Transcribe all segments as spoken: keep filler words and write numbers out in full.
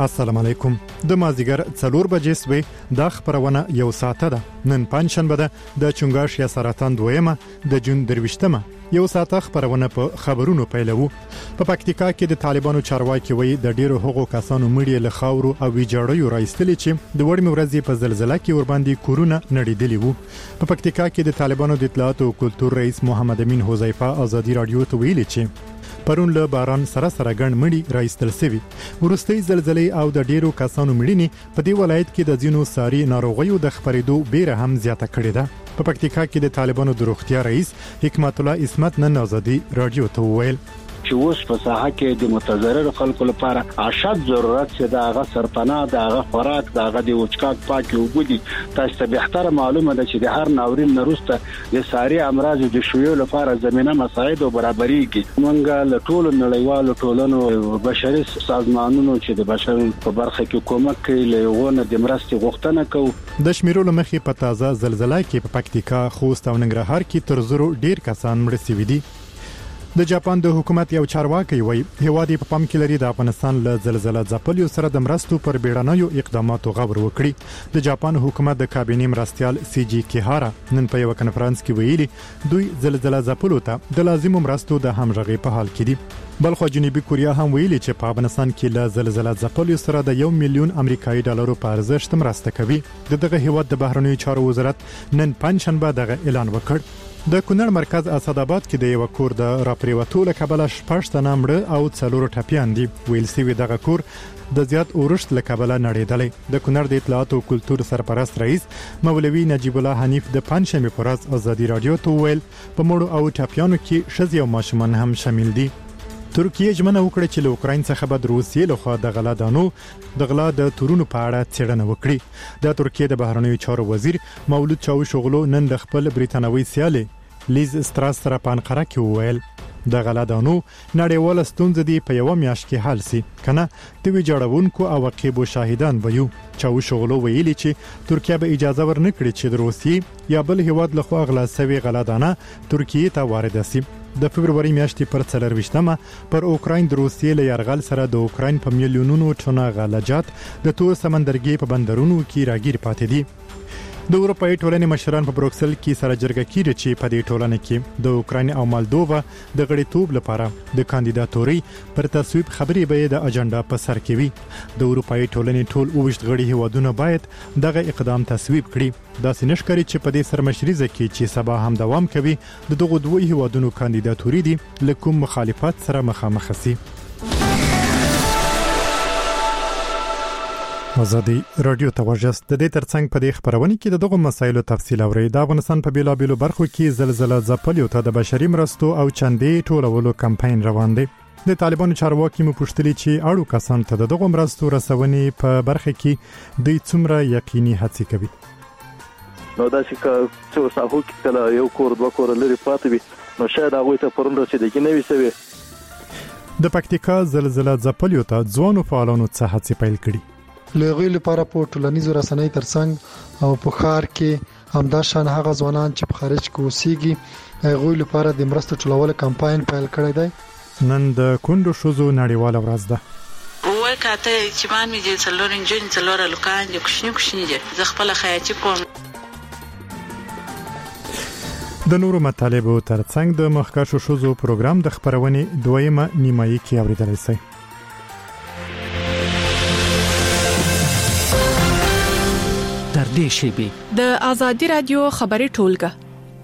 السلام علیکم. د مازیګر څلور بجې سوي د خبرونه یو ساعت ده. نن پنځشنبه ده د چنګاش یا سرطان دویمه د جون درويشتمه. یو ساعت خبرونه په خبرونو پیلوو. په پکتیکا کې د طالبانو چارواکي وایي د ډیرو حقوق کسانو مړي له خاورو او ویجاړیو راایستل چې د وړمې ورځې په زلزلہ کې ور باندې کورونه نړیدلی وو. په پکتیکا کې د طالبانو د اطلاعات او کلتور رئیس محمد امین حذیفه ازادي رادیو ته ویلي چې پرون له باران سره سره ګڼ مړي راایستل شوی. ورستۍ زلزلې او د ډیرو کسانو مړینې په دې ولایت کې د ځینو ساري ناروغیو د خبرېدو بیره هم زیاته کړې ده. په پکتیکا کې د طالبانو د روغتیا رئیس حکمت الله اسمت نن ازادي رادیو ته وویل چې اوس په ساحه کې د متضرر خلکو لپاره اشد ضرورت چې د هغه سرپناه د هغه خوراک د هغه د وچکاک پاکي وګړي تاسو ته به تر معلومه ده چې د هر ناورین نرسته د ساري امراض د شویو لپاره زمينه مساعد او برابرېږي. مونږه له ټولو نړیوالو ټولنو بشري سازمانونو چې د بشر په برخه کې کومک کوي له یوونه د مرستې غوښتنه کوي. د شمیرو لمخې په تازه زلزلہ کې په پکتیکا خوست او ننګرهار کې تر زرو ډیر کسان مړ شوي دي. د جاپان د حکومت یو چارواکي وایي هیواد په پام کې لري د افغانستان له زلزلہ ځپلیو سره د مرستو پر بیړنیو اقداماتو غور وکړي. د جاپان حکومت د کابینې مرستيال سی جی کیهارا نن په یو کنفرانس کې ویلي دوی زلزلہ ځپلو ته د لازمو مرستو د همغږي په حال کې دي. بلخو جنوبي کوریا هم ویلي چې په افغانستان کې له زلزلہ ځپلیو سره د یو میلیون امریکایي ډالرو په ارزښت مرسته کوي. دغه هیواد د بهرنیو چارو وزارت نن پنځشنبه دغه اعلان وکړ. د کونړ مرکز اسداباد کې د یو کور د راپریوتو له کبله شپږ تنه مړه او څلور ټپيان دي. ویل سوي دغه کور د زیات اورښت له کبله نړیدلی. د کونړ د اطلاعات او کلتور سرپرست رئیس مولوي نجیب الله حنیف د پنځشنبه پر ورځ ازادي رادیو ته ویل په مړو او ټپيانو کې شذ او ماشومان هم شامل دي. ترکیه ژمنه وکړه چې له اوکراین څخه به د روسیې لخوا د غلا دانو د غلا د تورونو په اړه څېړنه وکړي. د ترکیه د بهرنیو چارو وزیر مولود چاوشوغلو نن د خپل بریتانوي سیالي لیز ستراس سره په انقره کې وویل د غلا دانو نړیواله ستونزه دی په یو میاشت کې حل سي کنه د ویجاړونکو او عقیبو شاهدان ویو. چاوشوغلو ویلي چې ترکیه به اجازه ورنکړي چې د روسیې یا بل هیواد لخوا غلا شوی غلا دانه ترکیه ته وارد شي. د فبرवरी میاشتې پر څلور ویشتمه پر اوکراین د روسیې له یرغل سره د اوکراین په میلیونونو ټنه غلجات د تور سمندرګي په بندرونو کې راګیر پاتې دي. د اروپای ټولنې مشران په بروکسل کې سره جرګه کیږي چې په دې ټولنه کې د اوکراین او مالدووا د غړیتوب لپاره د کاندیداتوري پر تصویب خبري به د اجنډا په سر کې وي. د اروپای ټولنې ټول اوښت غړي هیوادونه باید دغه اقدام تصویب کړي. دا سنشکري چې په دې سرمشريزه کې چې سبا هم دوام کوي د دغه دوه هیوادونو کاندیداتوري دي لکه مخالفت سره مخامخ شي. ازادي رادیو ته ورجست د دې ترڅنګ په دې خبرونه کې د دغه مسایلو تفصیل اوري. د افغانستان په بیلابیلو برخو کې زلزلہ ځپلیو ته د بشري مرستو او چندې ټولولو کمپاین روان دی. د طالبانو چارواکي مو پوښتلي چې اړو کسان ته د دغه مرستو رسونې په برخه کې د څومره یقیني هڅې کوي. نو دا چې څو ساحو کې کله یو کور دوه کور لري پاتې وي نو شاید هغه ته پرون رسیدګي نه وي سوي. د پکتیکا زلزلہ ځپلیو ته ځوانو فعالانو څه هڅې پیل کړي. لغوی لپاره په ټولنیزو رسنۍ ترڅنګ او په ښار کې همدا شان هغه ځوانان چې په خارج کې اوسېږي هغوی لپاره د مرستو ټولولو کمپاین پیل کړی دی. نن د کندو شوزو نړیواله ورځ ده. اول کاته چې مان می دي څلور انجن څلور لوکان دي کوشنی کوشنی دي زه خپل خیاطي کوم. د نورو مطالبو ترڅنګ د مخکښو شوزو پروګرام د خبرونې دویمه نیمایي کې اوریدل شي. د ازادي رادیو خبري ټولګه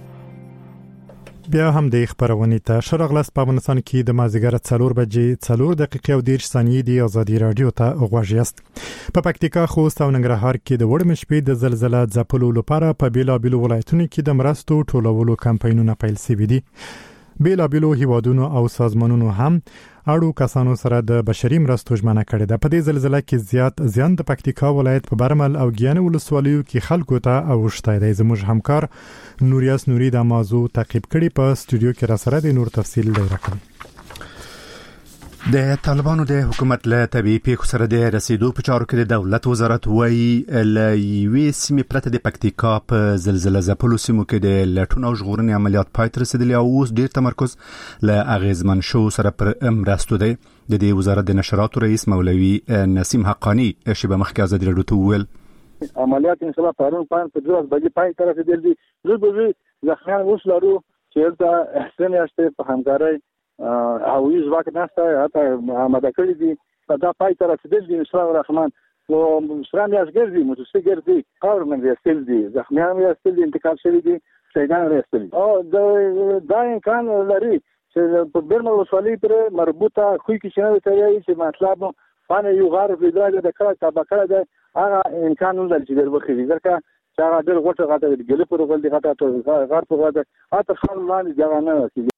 بیا هم د خبرونه ته شرغلس په افغانستان کې د مازیګر څلور بجې څلور دقیقې او دېرش ثانیې دی ازادي رادیو ته غوښیاست. په پکتیکا خوست او ننګرهار کې د وړمې شپې د زلزلہ ځپلو لپاره په بیلابیلو ولایتونو کې د مرستو ټولولو کمپاینونه پیل شوي دي. بیلابیلو هیوادونو او سازمانونو هم اړو کسانو سره د بشري مرستو ژمنه کړې ده. په دې زلزلہ کې زیات زیان د پکتیکا ولایت په برمل او ګیان ولسوالیو کې خلکو ته اوښتای دی. زموږ همکار نوریاس نوري د موضوع تعقیب کړي په استودیو کې را سره د نور تفصیل دی راکړي. د طالبانو د حکومت له طبيعي پیښو سره د رسیدو په چارو کې د دولت وزارت وایي له یوې سیمې پرته د پکتیکا په زلزلې ځپلو سیمو کې د لټون او ژغورنې عملیات پای ته رسیدلی او اوس ډیر تمرکز له اغیزمن شو سره پر مرستو دی. د دې وزارت د نشراتو رئیس مولوي نسیم حقانی شبه مخکې ازادي راډیو ته وویل عملیات ان شاء الله پرون پان په دروازه باندې پای ته رسیدلی زه به ځخمیان اوس لرو چې دا احسان یاسته په همکارۍ او یوز وخت نشته حتی آماده کړی دي دا پای ته رسیدلی ان شاء الله الرحمن نو سلام یاز ګرځي موټرسایکل ګرځي خاور من رسیدل دي ځخمیان رسیدل دي انتقال شوی دي شهیدان رسیدل او دا دا امکان لري چې په برمل وسوالۍ پر مربوطه خوې کې شنه تیاری چې مطلب باندې یو غار په درجه د کړه طبقه ده هغه امکان لري چې د وخت ځکه چې هغه د غوټه غاټه د ګلې پر غول دي غاټه غار په غاټه اته خان لاندې ځای نه راځي.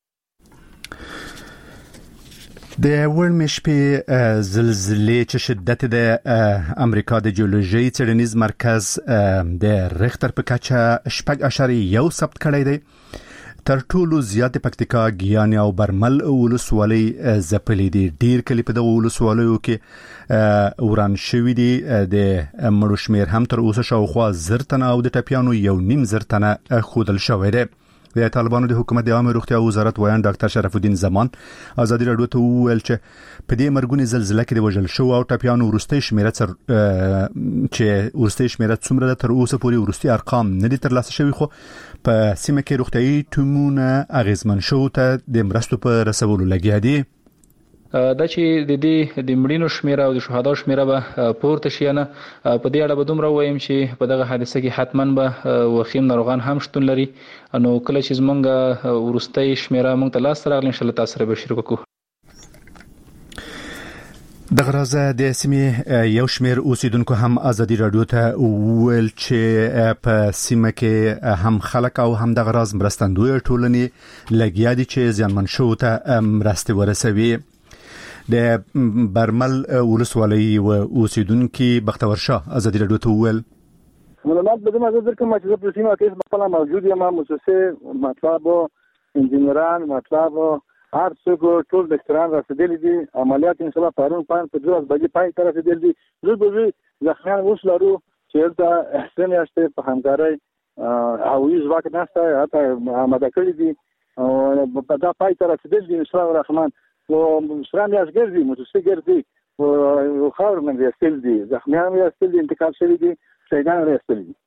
د ورمش په زلزلې چې شدت د امریکا د جیولوژي څېړنیز مرکز د ریختر په کچه شپږ اشاریه یو ثبت کړی دی. تر ټولو زیات پکتیکا ګیان او برمل ولسوالۍ ځپلې دي. ډیر کلی په دغه ولسوالیو کې وران شوي دي. د مړو شمیر هم تر اوسه شاوخوا زر تنه او د ټپیانو یو نیم زر تنه ښودل شوی دی. د طالبانو د حکومت د عامه روغتیا وزارت وایي ډاکټر شرف الدین زمان ازادي راډیو ته وویل چې په دې مرګونی زلزلې کې د وژل شو او ټپیانو ورستۍ شمیره تر چې ورستۍ شمیره څومره ده تر اوسه پورې ورستۍ ارقام نه دي ترلاسه شوي خو په سیمه کې روغتیايي ټیمونه اغیزمن شو ته د مرستو په رسولو لګیا دي. دا چې د دې د مړینو شمیره او د شهدا شمیره به پورته شي نه په دې اړه به دومره وایم چې په دغه حادثه کې حتماً به وخیم ناروغان هم شتون لري. نو کله چې زمونږ ورستۍ شمیره مونږ ته لاس راغلی ان شاء الله تاسو سره به شریک وکړو. د غرازه د سیمې یو شمیر اوسیدونکو هم ازادي راډیو ته وویل چې په سیمه کې هم خلک او هم د غراز مرستندوی ټولنې لګیا دي چې ځانمن شو ته مرستې ورسوي. د برمل ولسوالۍ و اوسیدونکو بختور شاه ازادي راډیو ته وویل معلومات به ما ذکر کوم چې په سیمه کې خپل موجود یم مؤسسه مطلب انجنیران مطلب هر څوک ټول د احترام رسیدلی دي. عملیات ان شاء الله پرون پان په دروازه باندې پای ته رسیدلی دي. زه به ځخمیان اوس لرو چې دا احسان یاسته په همکارۍ او یوز وخت نشته حتی آماده کړی دي او په دا پای ته رسیدلی دي ان شاء الله الرحمن نو سلام یاز ګرځي موټرسایکل ګرځي او خاور من رسیدل دي ځخمیان رسیدل دي انتقال شوی دي شهیدان رسیدل دي.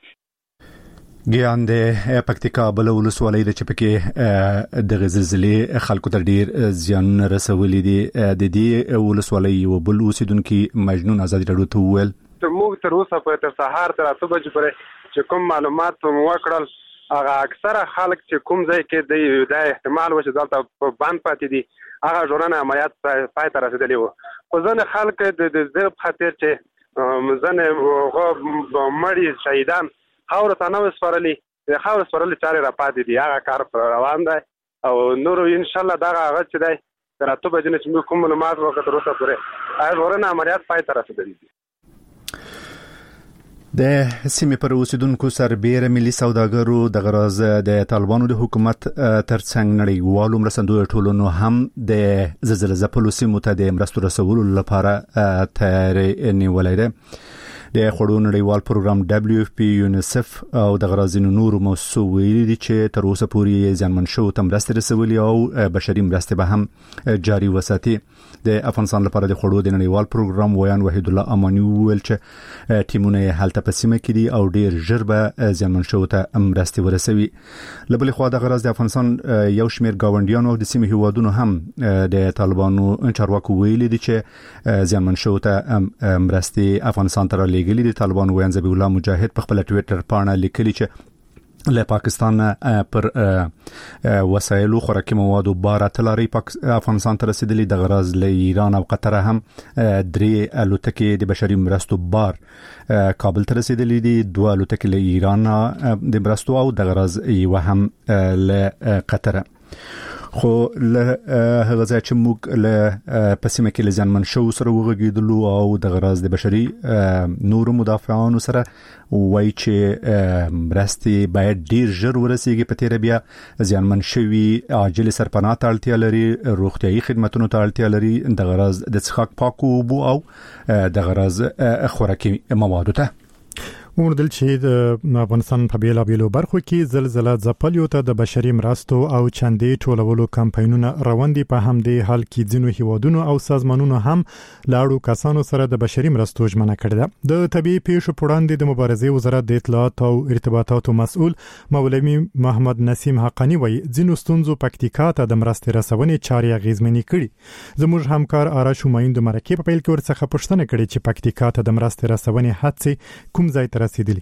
ګیان د پکتیکا بل ولسوالۍ د چپکه د زلزلې خلکو ته ډیر زیان رسولي دي. د دې ولسوالۍ یو بل اوسیدونکو مجنون ازادي راډیو ته وویل موږ تر اوسه په تر سهار تر اته بجې پورې چې کوم معلومات مو وکړل هغه اکثره خلک چې کوم ځای کې د احتمال و چې دلته په باندې پاتې دي هغه ژوندانه عملیات پای ته رسیدلی وو. خو ځنې خلک د زر په خاطر چې ځنې مړي شهیدان خاورو ته نه وسپارلي د خاورو سپارلي چارې را پاتې دي. هغه کار پر روان دی او نور ان شاء الله دغه هغه چې دی تر اته بجې نه چې موږ کوم معلومات وکړو تر اوسه پورې هغه ژوندانه عملیات پای ته رسیدلی دي. د سیمې پر اوسیدونکو سربېره ملي سوداګرو د غراز د طالبانو د حکومت ترڅنګ نړیوالو مرستندویو ټولنو هم د زلزلې ځپلو سیمو ته د مرستو رسولو لپاره تیاری نیولې ده. د خړو نړیوال پروګرام دبليو اف پی یونیسف او د غرازینو نور موسسو ویلي دي چې تر اوسه پورې ځانمن شو تم مرستې رسولي او بشري مرستې به هم جاري وساتي. د افغانستان لپاره د خړو د نړیوال پروګرام ویان وحید الله امانی ویل چې ټیمونه هلته په سیمه کې دي او ډیر ژر به ځانمن شو ته مرستې ورسوي. لبل خو د غراز د افغانستان یو شمیر گاونډیانو او د سیمې هیوادونو هم د طالبانو چارواکو ویلي دي چې ځانمن شو ته مرستې افغانستان ته رالیږي. د طالبان ویان زبی الله مجاهد په خپل ټوئیټر باندې لیکلي چې له پاکستان پر وسایلو خوراکي موادو بار تلاري افغانستان ته رسیدلي. د غراز له ایران او قطر هم درې الوتکې د بشري مرستو بار کابل ته رسیدلي دي. دوه الوتکې له ایران د مرستو او د غراز یو هم له قطر. خو له هغه ځای چې موږ له پسمه کې لزانمن شو سره وغږیدلو او د غراز د بشري نور مدافعانو سره وای چې مرستي باید ډیر ژر ورسیږي په تیر بیا ځانمن شوی عاجل سرپناه ته اړتیا لري، روغتيایي خدماتونو ته اړتیا لري، د غراز د څښاک پاکو اوبو او د غراز خوراکي موادو ته. ومردل چې د افغانستان په بیلابیلو برخو کې زلزلہ ځپلیو ته د بشري مرستو او چندې ټولولو کمپاینونه روان دي. په همدې حال کې ځینو هیوادونو او سازمانونو هم لاړو کسانو سره د بشري مرستو ژمنه کړې ده. د طبي پیښو په وړاندې د مبارزې وزارت د اطلاعات او ارتباطاتو مسؤل مولوي محمد نسیم حقانی وایي ځینو ستونزو پکتیکا ته د مرستې رسونې چارې اغیزمنې کړي. زموږ همکار آرش همایون د مرکې په پیل کې ورڅخه پوښتنه کړې چې پکتیکا ته د مرستې رسونې هڅې کوم ځای ته رسیدلی.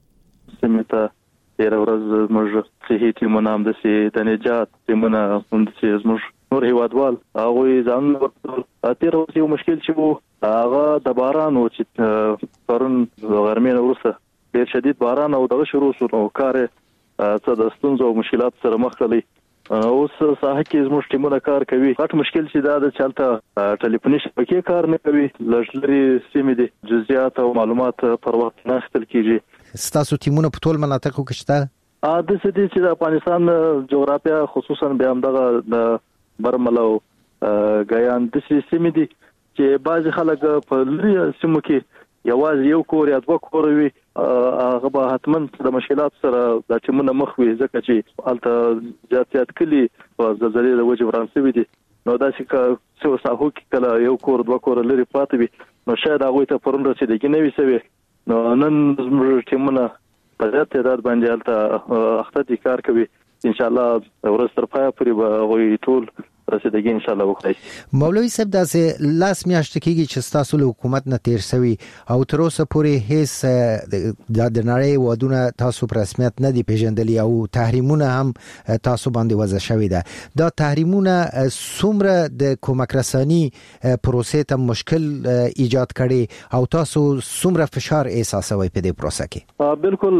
سمته تیر ورځ موږ صحي ټیمونه هم د سي د نجات ټیمونه هم د سي زموږ نور هیوادوال هغه ځان ورته تیر ورځ یو مشکل چې وو هغه د باران او چې پرون غرمې وروسته ډیر شدید باران او دغه شروع شو نو کار څه د ستونزو او مشکلات سره مخ کړي. اوس ساحه کې زموږ ټیمونه کار کوي. غټ مشکل چې دا د چلته ټلیفوني شبکې کار نه کوي، لږلري سیمې دي جزئیات او معلومات پر وخت نه اخیستل کیږي. ستاسو ټیمونه په ټول مناطقو کې شته؟ ا د سدي چې د افغانستان جغرافیه خصوصا به همدغه د برمل او غیان د سیمې دي چې بعض خلک په لري سیمو کې یوازې یو کور یا دوه کور وي، هغه به حتما د مشکلات سره د ټیمونه مخ وي ځکه چې الته زیاتیات کلی په زلزلې د وجه ورانسوي دي. نو دا چې څو ساحو کې کله یو کور دوه کور لري پاتې وي نو شاید هغه ته پرون رسیدګي نه وي سوي. نو نن زموږ ټیمونه په دې تعداد باندې الته اخته کار کوي. ان شاء الله ورځ تر پای پورې به غوي ټول رسیدګي ان شاء الله وکړي. مولوي صاحب داسې لاس میاشت کېږي چې تاسو له حکومت نه تیر شوی او تر اوسه پورې هیڅ د نړۍ ودونه تاسو په رسمیت نه دی پیژندلی او تحریمونه هم تاسو باندې وضع شوی ده. دا تحریمونه څومره د کومک رسانی پروسې ته مشکل ایجاد کړي او تاسو څومره فشار احساسوي په دې پروسه کې؟ بالکل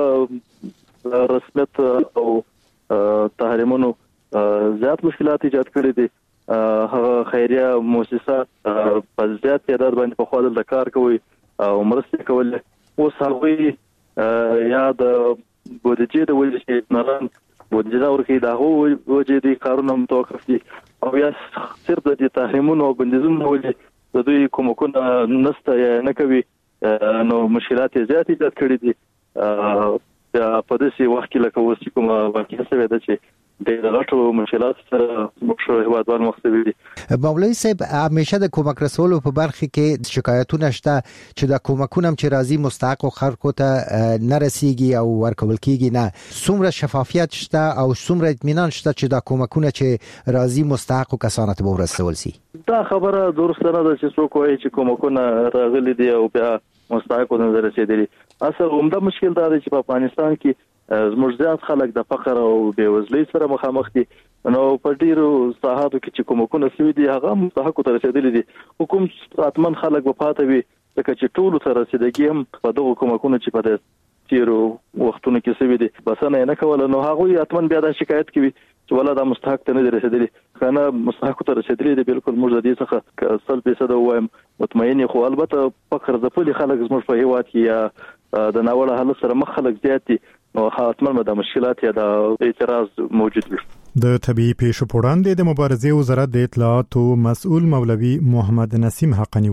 دا رسمیت او تحریمونو زیات مشکلات ایجاد کړي دي. هغه خیریه مؤسسات په زیات تعداد باندې په خپل د کار کوي او مرسته کوي. اوس هغه یا د بودیجې د وجې چې نران بودیجه ورکړي دا هو وجې دي کارونه متوقف دي او یا صرف د تحریمونو او بندیزونو وجې د دوی کومکونه نسته یا نه کوي نو مشکلات زیات ایجاد کړي دي. په داسې وخت کې لکه اوس کومه واقعه شوې ده چې د غټو مشکلات سره مخ هیوادوال مخاطب دي. مولوي صاحب همیشه د کومک رسولو په برخه کې شکایتونه شته چې د کومکونو چې راځي مستحق خلکو ته نه رسیږي او ورکول کیږي نه. څومره شفافیت شته او څومره اطمینان شته چې د کومکونو چې راځي مستحق کسانو ته ورسول شي؟ دا خبره درسته نه ده چې څوک وایي چې کومکونه راغلي دي او بیا مستحق نه رسیدلي. اصل عمده مشکل دا دی چې په افغانستان کې زموږ زیات خلک د فقر او بیوزلۍ سره مخامخ دي. نو په ډیرو ساحاتو کې چې کومکونه سوي دي هغه مستحق ته رسیدلي دي. حکوم اتمن خلک په پاتې وي ځکه چې ټول ته رسیدګي هم په دغه کومکونه چې په تیرو وختونو کې سوي دي بسنه نه کوله. نو هغه اتمن بیا د شکایت کوي چې ولا دا مستحق ته نه رسیدلي. کنه مستحق ته رسیدلي دي. بالکل موږ د دې څخه سل فیصد وایم مطمئن خو البته فقر ځپلي خلک زموږ په هیواد کې یا د ناوړه حالت سره مخ خلک زیات دي نو حتما د مشکلات یا د اعتراض موجود وي. د طبي پیښو په وړاندې د مبارزې وزارت د اطلاعاتو مسؤل مولوي محمد نسیم حقانی.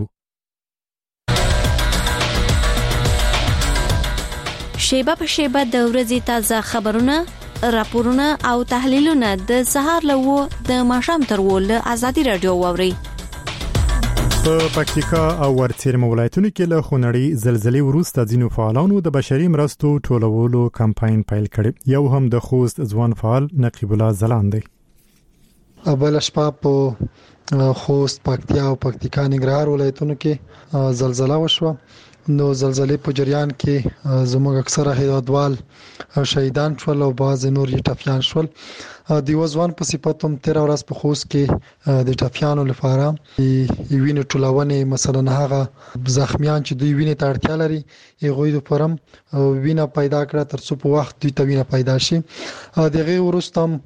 شیبه په شیبه د ورځې تازه خبرونه، راپورونه او تحلیلونه د سهار لوو د ماښام تر ول ازادي رادیو ووري. په پکتیکا او ورڅیرم ولایتونو کې له خونړۍ زلزلې وروسته ځینو فعالانو د بشري مرستو ټولولو کمپاین پیل کړی. یو هم د خوست ځوان فعال نقیب الله زلان دی. بل شپه په خوست، پکتیا او پکتیکا ننګرهار ولایتونو کې زلزلہ وشوه. نو زلزلې په جریان کې زموږ اکثره هیوادوال شهیدان شول او بعض نور یې ټپیان شول. د وزوان په صفت هم تیر ورځ په خوست کې د ټاپیانو لپاره وینې ټولونه مثلا هغه زخمیان چې دوی وینې ته اړتیا لري هغه د پرم وینه پیدا کړه تر څو په وخت دوی ته وینه پیدا شي دغه ورستم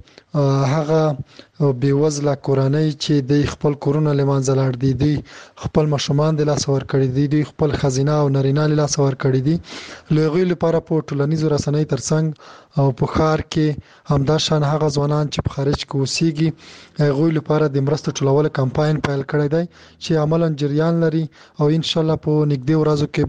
هغه بیوزله کورنۍ چې د خپل کورونه لمانځل اړ دي دوی خپل مشومان د لاس ور کړی دي دوی خپل خزینه او نارینه لاس ور کړی دي لغوی لپاره په ټولنیزو رسنۍ ترڅنګ او په خار کې همدا شان هغه ځوانان چې په خارج کې اوسېږي هغه لپاره د مرستو ټولول کمپاین پیل کړی دی چې عملاً جریان لري او ان شاء الله په نږدې ورځو کې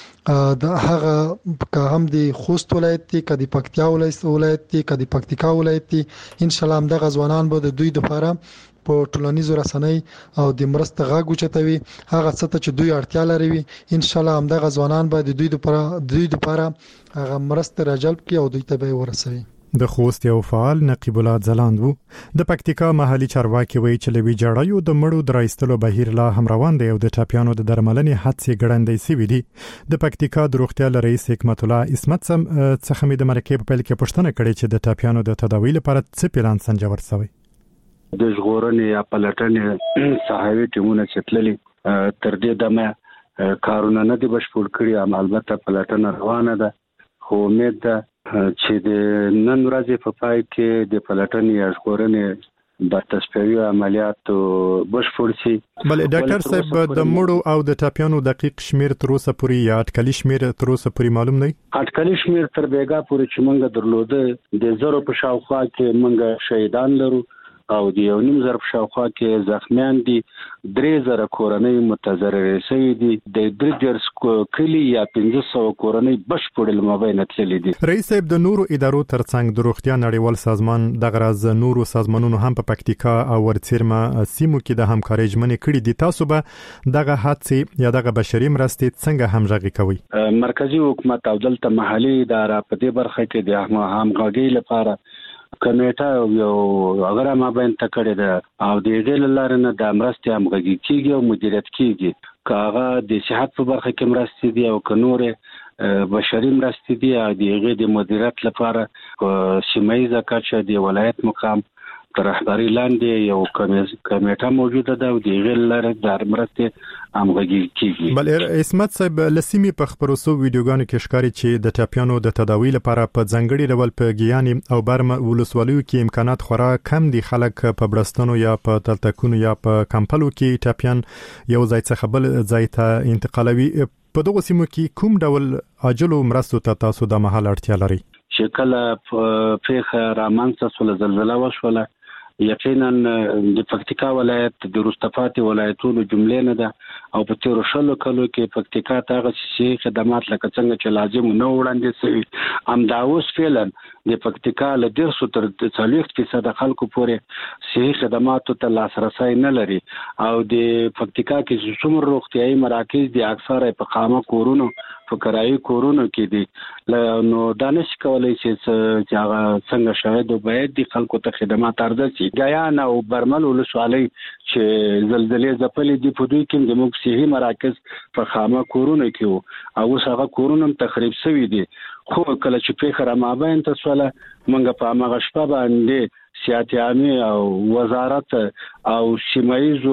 به د هغه که هم د خوست ولایت کې کدي پکتیا ولایت کې کدي پکتیکا ولایت کې ان شاء الله هم د غزوانان به د دوی لپاره په ټولنیزو رسنۍ او د مرسته غاګو چتوي هغه څه ته چې دوی اړتیا لري ان شاء الله هم د غزوانان به د دوی لپاره د دوی لپاره هغه مرسته راجلب کړي او دوی ته به ورسوي. د خوست یو فعال نقیب الله ځلاند وو د پکتیکا محلي چارواکي وایي چې لوي جړایو د مړو درایستلو بهیر لا هم روان دی او د ټاپیانو د درملنې حادثه ګړندې سوي دي. د پکتیکا د روغتیا رئیس حکمت الله اسمت سم څخه مې د مرکې په پیل کې پوښتنه کړې چې د ټاپیانو د تداوی لپاره څه پلان سنجور شوی. د ژغورنې یا پلټنې صحوي ټیمونه چتللي تر دې دمه کارونه نه دي بشپړ کړي ام البته پلټنه روانه ده خو امید ده چې د نن ورځې په پای کې د پلټنې یا ژغورنې د تصفیوي عملیاتو بشپړ شي. بل ډاکټر صاحب د مړو او د ټاپیانو دقیق شمیر تر اوسه پورې یا اټکلي شمیر تر اوسه پورې معلوم نه دی. اټکلي شمیر تر بیګا پورې چې موږ درلوده د زرو په شاوخوا کې موږ شهیدان لرو او د یو نیم زر په شاوخوا کې زخمیان دي درې زره کورنۍ متضرر شوي دي د درې درس کلی یا پنځه سوه کورنۍ بشپړ لمباینه تللي دي. رئیس صاحب د نورو ادارو ترڅنګ د روغتیا نړیوال سازمان د غرض نورو سازمانونو هم په پکتیکا او ورڅیرما سیمو کې د همکارۍ ژمنې کړې دي. تاسو به دغه حادثه یا دغه بشري مرستې څنګه همغږي کوي؟ مرکزی حکومت او دلته محلي اداره په دې برخه کې د همغږۍ لپاره کمیټه یو اگر ما باندې تکړه ده او د دې لپاره نه د مرستې همغږي کیږي او مدیریت کیږي کاغه د صحت په برخه کې مرستې دي او کنوره بشري مرستې دي او دغه د مدیریت لپاره سیمایي کچه د ولایت مقام تر رهبری لاندې یو کمیټه موجوده ده او دغه لپاره د مرستې همغږي کیږي. بل اسمت صاحب لسیمي په خبرو ویډیوګانو کې ښکاري چې د ټاپیانو د تداوی لپاره په ځنګړي ډول په ګیاني او برم ولسوالیو کې امکانات خورا کم دي. خلک په برستانو یا په تلتکونو یا په کمپلو کې ټاپیان یو ځای څخه بل ځای ته انتقالوي. په دغه سیمو کې کوم ډول عاجلو مرستو ته تاسو د محل اړتیا لري؟ چې کله پیښه رامنځته شوه زلزلہ وشوله یقینا د پکتیکا ولایت د روستفاتي ولایتونو جملې نه ده او په تیر شلو کلو کې پکتیکا ته شي خدمات لکه څنګه چې لازم نه وړاندې شي ام دا اوس فعلا د پکتیکا له ډیر سو تر څلوېښت فیصد خلکو پورې صحي خدماتو ته لاسرسي نه لري او د پکتیکا کې څومره روغتيایي مراکز دي اکثره په خامه کورونو په کرایي کورونو کې دي نو دانش کولای شي چې هغه څنګه شاهد او باید د خلکو ته خدمات ارزه شي. ګیان او برمل ولسوالۍ چې زلزلې ځپلې دي په دوی کې د موږ صحي مراکز په خامه کورونو کې او اوس هغه کورونه تخریب شوي دي خو کله چې پیښه را مابین ته سواله موږ په هغه شپه باندې سیاحتي عامه او وزارت او سیمایزو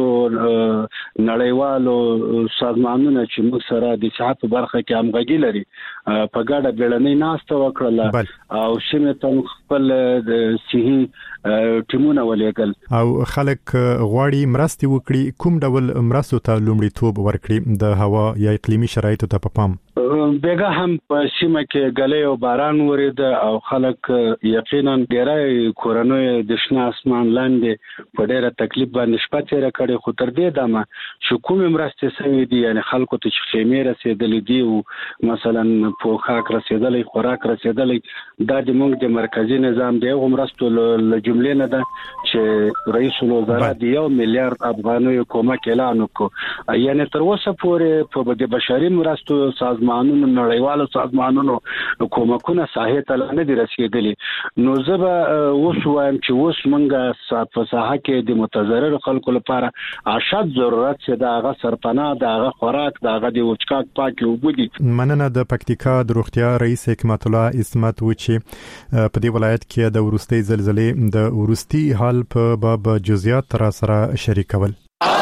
نړیوالو سازمانونو چې موږ سره د صحت برخه کې همغږي لري په ګډه بیړنۍ ناسته وکړه او سیمه ته خپل د صحي ټیمونه ولېګل او خلک غواړي مرستي وکړي. کوم ډول مرستو ته لومړیتوب ورکړي د هوا یا اقلیمي شرایطو ته په پام؟ بیګه هم په سیمه کې غلې او باران ورید او خلک یقینا ډېرای کورنۍ د شنه اسمان لاندې په ډېره تکلیف باندې شپه تیر کړي خو تر دې دمه چې کوم مرستې سوي دي یعنی خلکو ته چې خیمه رسیدلې دي او مثلا په خاک رسیدلې خوراک رسیدلې دا د موږ د مرکزی نظام دی او مرستو له جملې نه ده چې رئیس الوزرا د یو میلیارډ افغانیو کومک اعلان وکړ یعنی تر اوسه پورې په د بشري مرستو سازمانونو نړیوالو سازمانونو کومکونه ساحه ته نه دي رسیدلي. نو زه به اوس وایم چې اوس مونږه په ساحه کې د متضرر خلکو لپاره اشد ضرورت چې دا غ سرپناه دا غ خوراک دا غ د وچکاک پاکي وبدي. مننه د پکتیکا د روغتیا رئیس حکمت الله اسمت و چې په دې ولایت کې د ورستي زلزلې د ورستي حال په باب جزئیات را سره شریکول.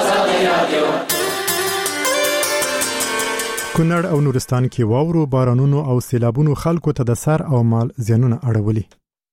کونړ او نورستان کې واورو بارانونو او سیلابونو خلکو ته د سر او مال زیانونه اړولي.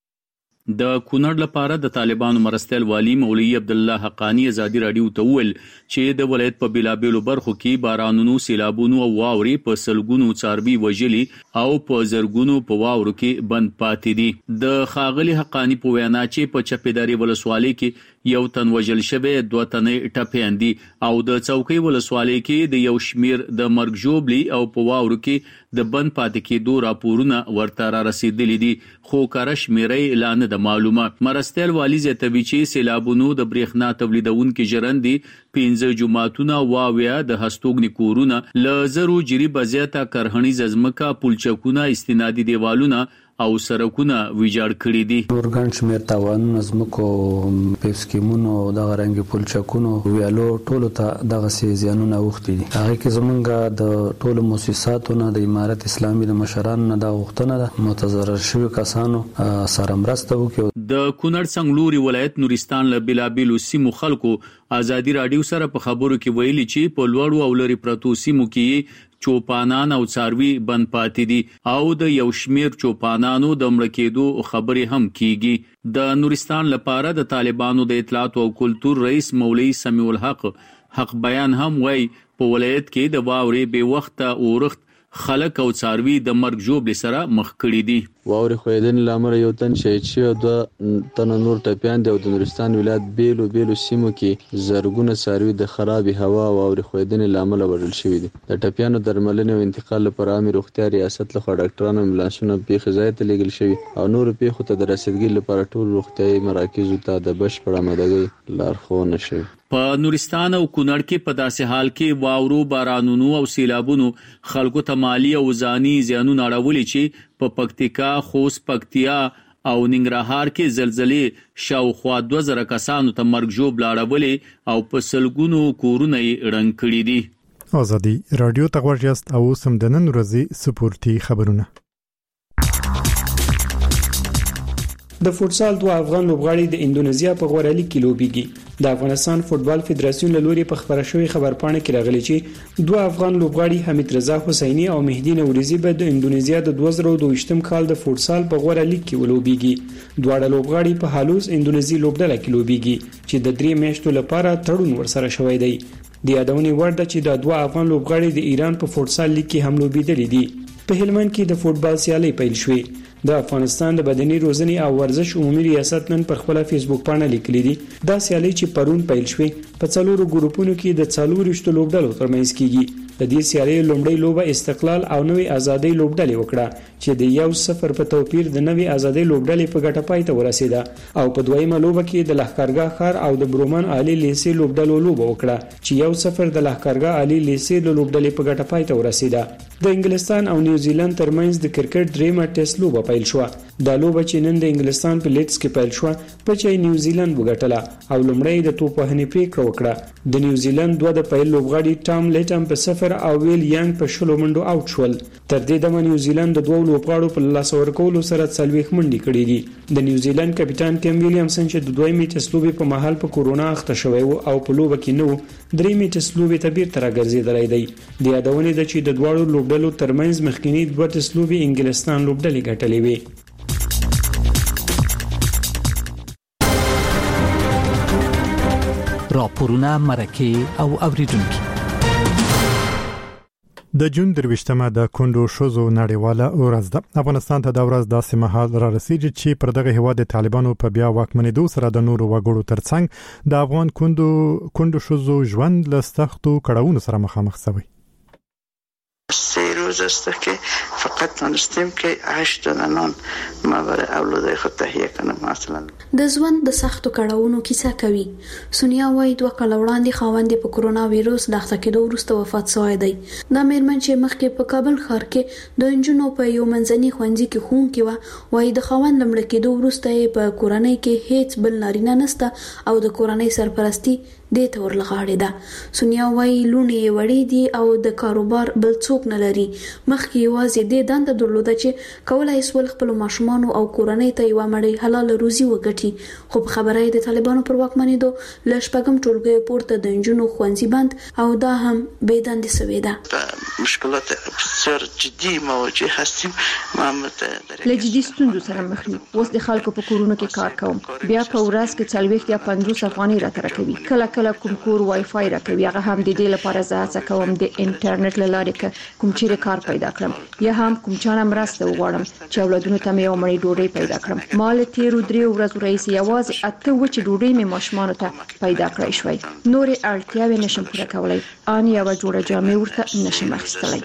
د کونړ لپاره د طالبانو مرستیال والی مولوی عبد الله حقانی ازادي رادیو ته ویل چې د ولایت په بلابلو برخو کې بارانونو سیلابونو او واوري په سلګونو څاروي وژلي او په زرګونو په واورو کې بند پاتې دي. د خاغلی حقانی په وینا چې په چپیداري ولسوالۍ کې یو تن وژل شوی دوه تنې ټپيان دي او د چوکۍ ولسوالۍ کې د یو شمیر د مرګ جوړبلي او په واورو کې د بند پاتې کېدو راپورونه ورته را رسیدلي دي خو کار شمیرې اعلان د معلومه. مرستیال والی زیاتوي چې سیلابونو د برېښنا تولیدونکو جرندي پنځه جماعتونه واویا د هستوګنی کورونه لزرو جری بزیاته کرهنی زمکا پلچکونه استنادي دیوالونه او سرکونه ویجاړ کړی دي. اورګان شمیر تاوانونه زمکو پېسکیمونو د غرنګ پلچکونو ویالو ټولو ته دغه سي زیانونه وختي دي. هغه کې زمونږه د ټولو مؤسساتونو د امارت اسلامي د مشرانو نه د غوښتنه ده متضرر شوی کسانو سره مرسته وکړي. د کونړ څنګلوري ولایت نورستان له بلابلو سیمو خلکو ازادي رادیو سره په خبرو کې ویلي چې په لوړو او لری پرتو سیمو کې چوپانان او څاروي بند پاتې دي او د یو شمیر چوپانانو د مړ کېدو خبرې هم کیږي. د نورستان لپاره د طالبانو د اطلاعات او کلتور رئیس مولوی سمیع الحق حق بیان هم وای په ولایت کې د واورې به وخت او ورخت خلک او څاروي د مرګ جوړ سره مخ کړي دي. واورې خویدن لامر یو تن شهید شي او د تن نور ټپيان دی او د نورستان ولایت بیلو بیلو سیمو کې زرګونه څاروي د خراب هوا او واورې خویدن لامل وړل شوی دي. د ټپيانو درملنه او انتقال لپاره امر روغتیا ریاست لخوا ډاکټرانو امبولانسونه په خزایت لګل شوی او نور په خو ته د رسیدګۍ لپاره ټول روغتیايي مراکز ته د بشپړه مدد لارښوونه شوی. په نورستان او کونړ کې په داسې حال کې واورو بارانونو او سیلابونو خلکو ته مالی او ځاني زیانونه اړولي چې په پکتیکا، خوست، پکتیا او ننګرهار کې زلزلې شاوخوا دوه زره کسانو ته مرګ جوړ لاړولې او په سلګونو کورونه یې ړنګ کړي دي. ازادي رادیو ته ورجست او سم د نن ورځې سپورتي خبرونه. د فوتسال دوه افغان لوبغاړي د اندونیزیا په غوړه لیګ کې لوبېږي. د افغانستان فوتبال فدراسیون له لوري په خبره شوی خبرپاڼه کې راغلی چې دوه افغان لوبغاړي حمید رضا حسیني او مهدی نوریزي به د اندونیزیا د دوه زره دوه ویشتم کال د فوتسال په غوړه لیګ کې ولوبېږي. دواړه لوبغاړي په هالوز اندونیزي لوبډله کې لوبېږي چې د درې میاشتو لپاره تړون ورسره شوی دی. د یادونې وړ ده چې د دوه افغان لوبغاړي د ایران په فوتسال لیګ کې هم لوبېدلي دي. په هلمند کې د فوتبال سیالي پیل شوې. د افغانستان د بدني روزنې او ورزش عمومي ریاست نن پر خپل فیسبوک باندې لیکلي دي دا سیالي چې پرون پیل شوې په څلورو ګروپونو کې د څلورو شتو لوبډلو ترمنځ کیږي. د دې سیالي لومړی لوبه استقلال او نوې ازادي لوبډلې وکړه چې د یو صفر په توپیر د نوې ازادي لوبډلې په ګټه پای ته ورسېده او په دویمه لوبه کې د لښکرګاه خار او د برومن علي لیسې لوبډلو لوبه وکړه چې یو صفر د لښکرګاه علي لیسې لوبډلې په ګټه پای ته ورسېده. د انګلستان او نیوزیلند ترمنځ د کرکټ دریمه ټیسټ لوبه پیل شوه. دا لوبه چې نن د انګلستان په لیډز کې پیل شوه په چې نیوزیلند وګټله او لومړی د توپ وهنې پریکړه وکړه. د نیوزیلند دوه د پیل لوبغاړي ټام لیټم په صفر او ویل یانګ په شلو منډو اوټ شول. تر دې دمه نیوزیلند د دوه لوبغاړو په لاس ورکولو سره څلوېښت منډې کړې دي. د نیوزیلند کپټان ټیم ویلیامسن چې د دویمې ټیسټ لوبې په مهال په کورونا اخته شوی و او په لوبه کې نه و درېیمې ټیسټ لوبې ته بیرته راګرځېدلی دی. د یادونې ده چې د دواړو لوبډلو ترمنځ مخکینی دوه ټیسټ لوبې انګلستان لوبډلې ګټلې وې. راپورونه مرکه او اوریدونکو. د جون درويشتمه د کندو شوزو نړیواله ورځ ده. افغانستان ته د ورځ داسې مهال را رسیږي چې پر دغه هوا د طالبانو په بیا واکمنېدو سره د نورو وګړو ترڅنګ د افغان کندو کندو شوزو ژوند له سختو کړهونو سره مخامخ شوی. امروز است که فقط تونستیم که هشت دانان ما برای اولادای خود تهیه کنم. مثلا د ژوند د سختو کړهونو کیسه کوي. سونیا وایي دوه کال وړاندې خاوند په کورونا وایروس د اخته کېدو وروسته وفات شوی دی. دا مېرمن چې مخکې په کابل ښار کې د انجونو په یو منځني ښوونځي کې ښوونکې وه، وایي د خاوند له مړه کېدو وروسته یې په کورنۍ کې هیڅ بل نارینه نشته او د کورنۍ سرپرستي دې ته ورلغاړې ده. سونیا وایي لوڼې یې وړې دي او د کاروبار بل څوک نه لري. مخکې یوازې دې دنده درلوده چې کولای شول خپلو ماشومانو او کورنۍ ته یوه مړۍ حلاله روزي وګټي، خو په خبره یې د طالبانو پر واکمنېدو له شپږم ټولګیو پورته د نجونو ښوونځي بند او دا هم بې دندې سوې ده. مشکلات بسیار جدي مواجه هستیم. له جدي ستونزو سره مخ یو. اوس د خلکو په کورونو کې کار کوم، بیا په ورځ کې څلوېښت یا پنځوس افغانۍ راته راکوي. کله کله کوم کور وای فای راکوي، هغه هم د دې لپاره زه هڅه کوم د انټرنیټ له لارې که کوم چیرې کار پیدا کړم یا هم کوم چا نه مرسته وغواړم چې اولادونو ته مې یوه مړۍ ډوډۍ پیدا کړم. ما له تېرو دریو ورځو راهیسې یوازې اته وچې ډوډۍ مې ماشومانو ته پیدا کړی شوی. نورې اړتیاوې نشم پوره کولی، ان یوه جوړه جامې ورته نشم اخیستلی.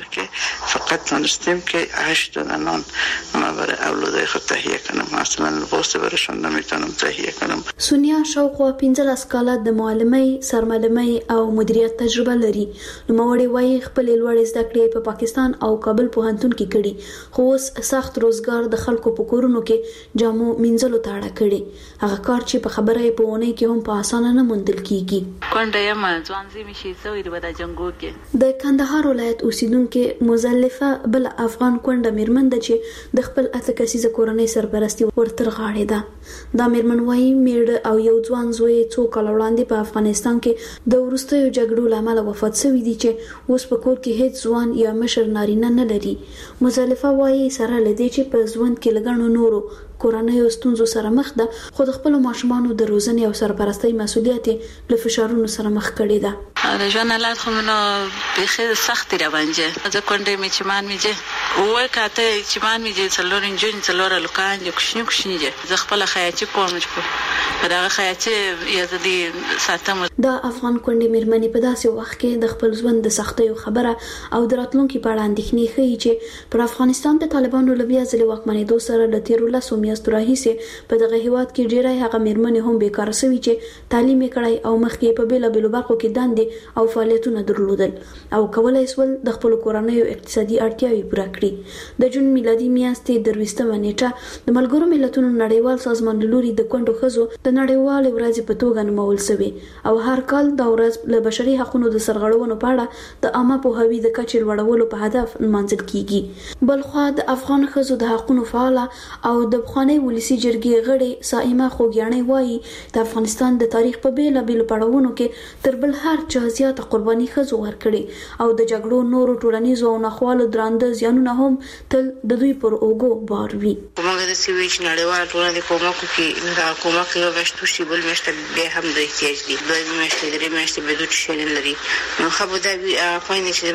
فقط تونستیم که هشت دانان ما برای اولادای خود تهیه کنم. مثلا لباس برایشان نمیتونم تهیه کنم. سونیا شاوخوا پنځلس کاله د معلمۍ، سرمعلمۍ او مدیریت تجربه لري. نوموړې وایي خپلې لوړې زده کړې په پاکستان او کابل پوهنتون کې کړي، خو اوس سخت روزګار د خلکو په کورونو کې جامو مینځلو ته اړه کړي. هغه کار چې په خبره یې په اونۍ کې هم په اسانه نه موندل کیږي. کونډه یم ځوانځي مې شي سوي د جنګو کې. د کندهار ولایت اوسیدونکو مزلفه بل افغان کونډه میرمن ده چې د خپل اته کسیزه کورنۍ سرپرستی ورتر غاړې ده. دا میرمن وایي میړه او یو ځوان زوی څو کال وړاندې په افغانستان کې د وروستیو جګړو له امله وفات شوي دي چې اوس په کور کې هیڅ ځوان یا مشر نارینه نه لري. مزلفه وایي سره له دې چې په ژوند کې له ګڼو نورو کورنیو ستونزو سره مخ ده، خو د خپلو ماشومانو د روزنې او سرپرستۍ مسؤلیت له فشارونو سره مخ کړی ده. د ژوند حالات خو نو بیخي سخت روانجه. زه کونډې مې چې مان مې جه اوه کاته چې مان مې جه څلور نجونې څلور هلکان جه کوچني کوچني جه. زه خپله خیاچي کوم چې په دغه خیاچي یا زه دې ساتم. د افغان کونډې میرمنې په داسې وخت کې د خپل ژوند د سختیو خبره او د راتلونکي په اړه اندېښنې ښیي چې پر افغانستان د طالبانو له بیا ځلې واکمنېدو سره له تېرو لسو میاشتو راهیسې په دغه هېواد کې ډېری هغه میرمنې هم بیکاره شوي چې تعلیم یې کړی او مخکې په بېلابېلو برخو کې دندې او فعالیتونه درلودل او کولای شول د خپلو کورنیو اقتصادي اړتیاوې پوره کړي. د جون میلادي میاشتې درویشتمه نیټه د ملګرو ملتونو نړیوال سازمان له لوري د کونډو ښځو د نړیوالې ورځې په توګه نومول شوې او هر کال دا ورځ له بشري حقوقو د سرغړونو په اړه د عامه پوهاوي د کچې لوړولو په هدف نمانځل کیږي. بلخوا د افغان ښځو د حقوقو فعاله او د پخواني ولسی جرګې غړي سائمه خوګیاڼي وایي د افغانستان د تاریخ په بیلابېلو پړاوونو کې تر بل هر چا زیاته قرباني ښځو ورکړي او د جګړو نورو ټولنیزو او ناخوالو درانده زیانونه هم تل د دوی پر اوږو بار وي. موږ د سویچ نړیوال ټولنې د کومکو کې دا کومک یو میاشت وشي بل میاشت بیا هم د احتیاج دي دوی میاشت درې میاشتې به دوی شیلن لري. نو خو دا پاینې چې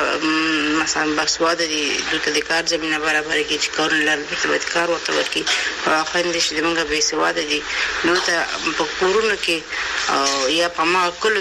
موږ مثلا باسواده دي د کار زمينه برابر کې چې کارونه لري چې کار ورته ورکړي او خويندې چې موږ به سواده دي نو ته په کورونو کې یا په ما کولو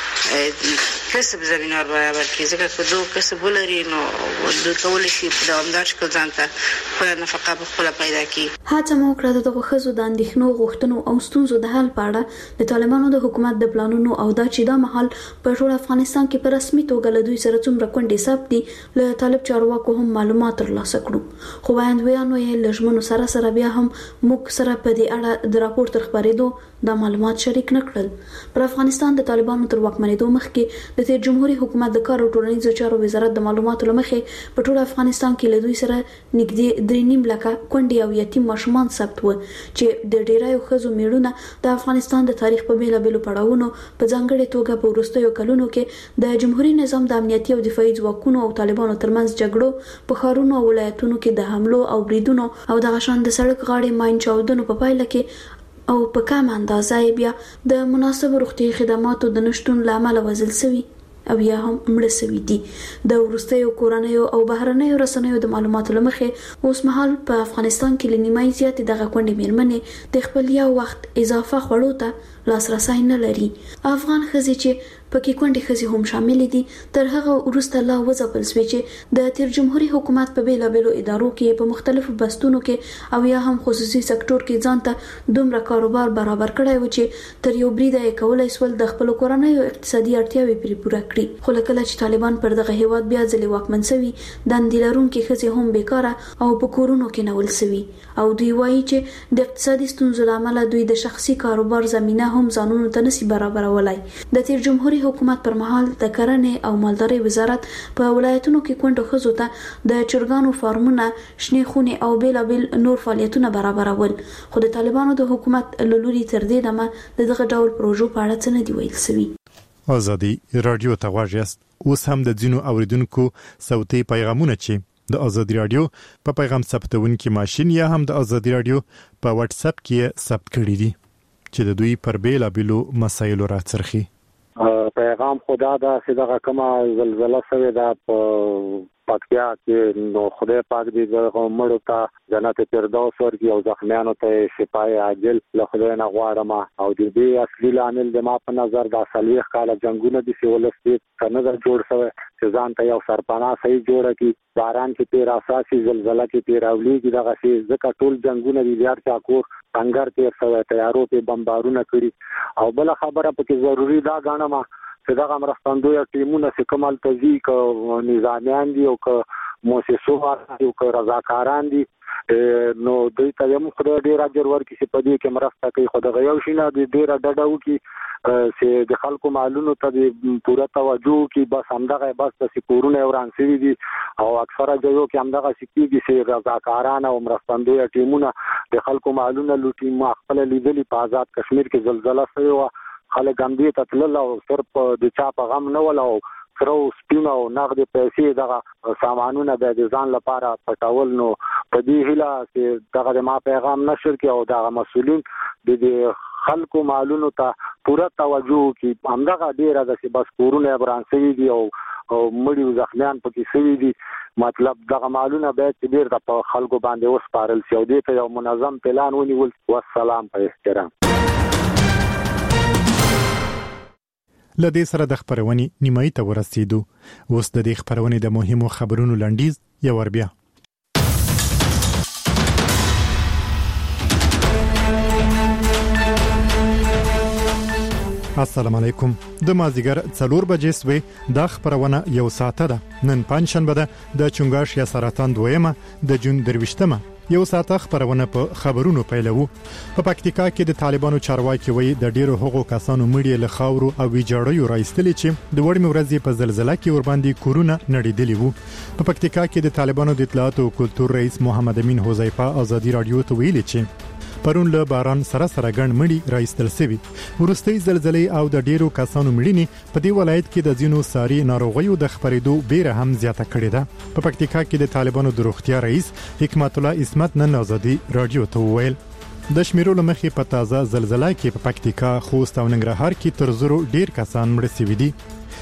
کې کسب زمينه برابر کې ځکه چې دوه کسب ولري نو دوی کولای شي په دوامدار شکل ځان ته خپل نفقه په خپل پیدا کړي. هڅه مو کړې د غوښزو د اندېښنو غوښتنو او ستونزو د حل په اړه د طالبانو د حکومت د پلانونو او دا چې دا مهال په ټول افغانستان کې په رسمي توګه له دوی سره څومره کونډې ثبت دي له طالب چارواکو هم معلومات ترلاسه کړو. خو وایندویانو یې لږمنو سره سره بیا هم موږ سره په دې اړه د راپور تر خبرېدو دا معلومات شریک نه کړل. پر افغانستان د طالبانو تر واکمنېدو مخکې د تیر جمهوریت حکومت د کار او ټولنیزو چارو وزارت د معلوماتو لمخې په ټول افغانستان کې له دوی سره نږدې درې نیم لکه کونډې او یتیم ماشومان ثبت و چې د ډیرایو ښځو میړونه د افغانستان د تاریخ په بیلابېلو پړاوونو په ځانګړې توګه په وروستیو کلونو کې د جمهوریت نظام د امنیتي او دفاعي ځواکونو او طالبانو ترمنځ جګړو په ښارونو او ولایتونو کې د حملو او بریدونو او د غشان د سړک غاړې ماین چاودنو په پایله کې او په کم اندازه بیا د مناسب روغتي خدماتو د نشټون لامل وزل شوی او یا هم مړه شوي دي. د وروستیو کورنیو او بهرنیو رسنیو د معلوماتو لمخې اوس مهال په افغانستان کې لنیمای زیاتې دغه کونډې میرمنې د خپل یو وخت اضافه خوړو ته لاسرسی نه لري. افغان ښځې چې پکې کونډې ښځې هم شامل دي. تر هغه وروسته لا وځپل شوی چې د تیر جمهوریت حکومت په بیلابېلو ادارو کې په مختلفو بستونو کې او یا هم خصوصي سکتور کې ځان ته دومره کاروبار برابر کړی و چې تر یو بریده یې کولای سول د خپل کورنۍ او اقتصادي اړتیاوې پرې پوره کړي. خو کله چې طالبان پر دغه هیواد بیا ځلې واکمن شوي د اندلارونکو ښځې هم بیکاره او په کورونو کې نول شوي او دوی وایي چې د اقتصادي ستونزو لامل دوی د شخصي کاروبار زمينه هم ځانونو ته نشي برابرولای. د تیر جمهوریت حکومت پر مهال د کرنې او مالدارۍ وزارت په ولایتونو کې کونډو ښځو ته د چرګانو فارمونه، شنې خونې او بیلابیل نور فعالیتونه برابرول. خو د طالبانو د حکومت له لوري تر دې دمه دغه ډول پروژو په اړه څه نه دی ویل شوی. ازادي رادیو ته غواړئ اوس هم د ځینو اوریدونکو صوتي پیغامونه چې د ازادي رادیو په پیغام ثبتونکو ماشين یا هم د ازادي رادیو په واتس اپ کې ثبت کړی دي چې د دوی پر بیل ابلو مسایلو راڅرخي. پیغام خدا دا چې دغه کومه زلزلہ شوې ده په پکتیا کې نو خدای پاک دې د مړو ته جنت فردوس ورکړي او زخمیانو ته شفای عاجل له خدای نه غواړم. او د دې اصلي لامل د ما په نظر د اصلي خاله جنگونه دي چې ولستي څنګه جوړ شوی چې ځان ته یو سرپناه صحیح جوړه کی باران کې تیر اساسي زلزلہ کې تیر اولیږي دغه شی ځکه ټول جنگونه دي یار چا کور څنګه تیر شوی تیارو په بمبارونه کړی. او بل خبره پکې ضروری دا غاڼه چې دغه مرستندوی ټیمونه چې کمال تزي ک نظامیان دي او ک مؤسسو او ک رضاکاران دي نو دوی ته هم خدای ډیر اجر ورکړي چې په دې کې مرسته کوي. خو دغه یو شینه د ډیر ډډه وکي چې د خلکو معلوماتو ته پوره توجه کوي. بس همدغه بس د سکورونه وران سوي دي او اکثره ځایو کې همدغه سکیږي چې رضاکاران او مرستندوی ټیمونه د خلکو معلومات لوټي. ما خپل لیدلي په آزاد کشمیر کې زلزلہ شوی و خلک هم دې ته تلل او صرف د چا په غم نه ول او سرو سپینو او نغد پیسې دغه سامانونه د ځان لپاره پټول. نو په دې هیله چې دغه ما پیغام نشر کې او دغه مسولین د خلکو معلوماتو ته پوره توجه کوي. همدغه ډیره د بس کورونه بران سوي دي او او مړي زخمیان پکې سوي دي. مطلب دغه معلومات به چې ډیر د خلکو باندې وسپارل شي او دې ته یو منظم پلان ونیول. والسلام په احترام. لدې سره د خبرونې نیمایي ته ورسېدو. اوس د دې خبرونې د مهمو خبرونو لنډیز یو ور بیا. السلام علیکم. د مازیګر څلور بجې سوې د خبرونه یو ساعت ده. نن پنځشنبه ده د چنګاش یا سرطان دویمه د جون درويشتمه یو ساعت خبرونه په خبرونو پیلوو. په پکتیکا کې د طالبانو چارواکي وایي د ډیرو هغو کسانو مړي له خاورو او ویجاړیو راایستل چې د وړمې ورځې په زلزلہ کې ور باندې کورونه نړیدلی وو. په پکتیکا کې د طالبانو د اطلاعات او کلتور رئیس محمد امین حذیفه ازادي رادیو ته ویلي چې پرون له باران سره سره ګڼ مړي راایستل شوی. ورستۍ زلزلې او د ډیرو کسانو مړینې په دې ولایت کې د ځینو ساري ناروغیو د خبرېدو بیره هم زیاته کړې ده. په پکتیکا کې د طالبانو د روغتیا رئیس حکمت الله اسمت نن ازادي رادیو ته وویل د شمیرو لمخې په تازه زلزلہ کې په پکتیکا، خوست او ننګرهار کې تر زرو ډیر کسان مړ شوي دي.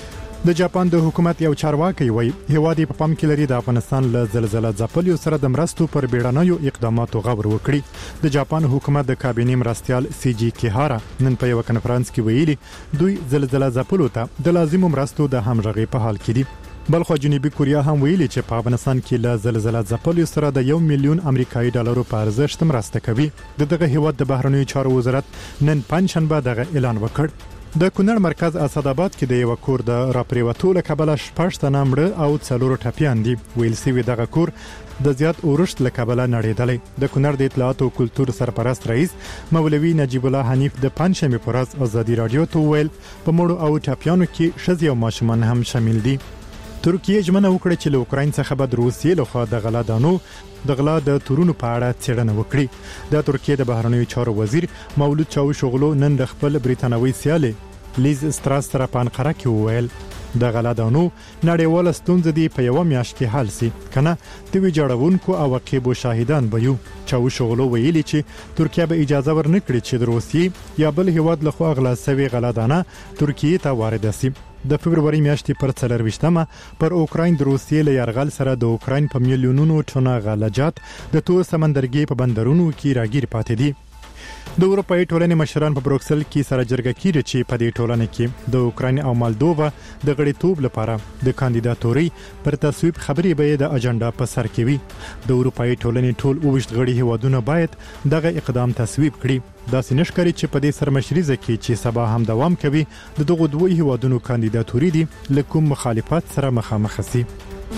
د جاپان د حکومت یو چارواکي وایي هیواد په پام کې لري د افغانستان له زلزلہ ځپلیو سره د مرستو پر بیړنیو اقداماتو غبر وکړي. د جاپان حکومت د کابینې مرستيال سی جی کیهارا نن په یو کنفرانس کې ویلي دوی زلزلہ ځپلو ته د لازمو مرستو د همغږي په حال کې دي. بلخو جنوبي کوریا هم ویلي چې په افغانستان کې له زلزلہ ځپلیو سره د یو میلیون امریکایي ډالرو په ارزښت مرسته کوي. دغه هیواد د بهرنیو چارو وزارت نن پنځشنبه دغه اعلان وکړ. د کونړ مرکز اسداباد کې د یو کور د راپریوتو له کبله شپږ تنه مړه او څلور ټپیان دي. ویل سوي دغه کور د زیات اورښت له کبله نړیدلی. د کونړ د اطلاعات او کلتور سرپرست رئیس مولوي نجیب الله حنیف د پنځشنبه پر ورځ ازادي رادیو ته ویل په مړو او ټپیانو کې ښځې او ماشومان هم شامل دي. ترکیه ژمنه وکړه چې له اوکراین څخه به د روسیې لخوا د غلا دانو د غلا د تورونو په اړه څېړنه وکړي. د ترکیه د بهرنیو چارو وزیر مولود چاوشوغلو نن د خپل بریتانوي سیالي لیز ستراس سره په انقره کې وویل د غلا دانو نړیواله ستونزه دی په یو میاشت کې حل سي کنه د ویجاړونکو او عقیبو شاهدان به یو. چاوشوغلو ویلي چې ترکیه به اجازه ورنکړي چې د روسیې یا بل هیواد لخوا غلا شوی غلا دانه ترکیه ته وارد شي. د فبرवरी میاشتې پر څلرويشتمه پر اوکراین د روسیې له یرغل سره د اوکراین په میلیونونو ټنه غلجات د تور سمندرګي په بندرونو کې راګیر پاتې دي. د اروپאי ټولنې مشران په بروکسل کې سره جرګه کیږي چې په دې ټولنه کې د اوکرين او مالدووا د غړیتوب لپاره د کاندیداتوري پر تصویب خبري به د اجنډا په سر کې وي. د اروپאי ټولنې ټول اوږد غړي هیوادونه باید دغه اقدام تصویب کړي. دا سنشکري چې په دې سرمشريزه کې چې سبا هم دوام کوي د دغه دوه هیوادونو کاندیداتوري دي لکه مخالفت سره مخامخ شي.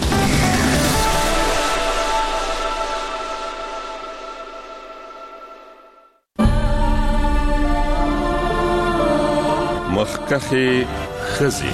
مخکخي خزي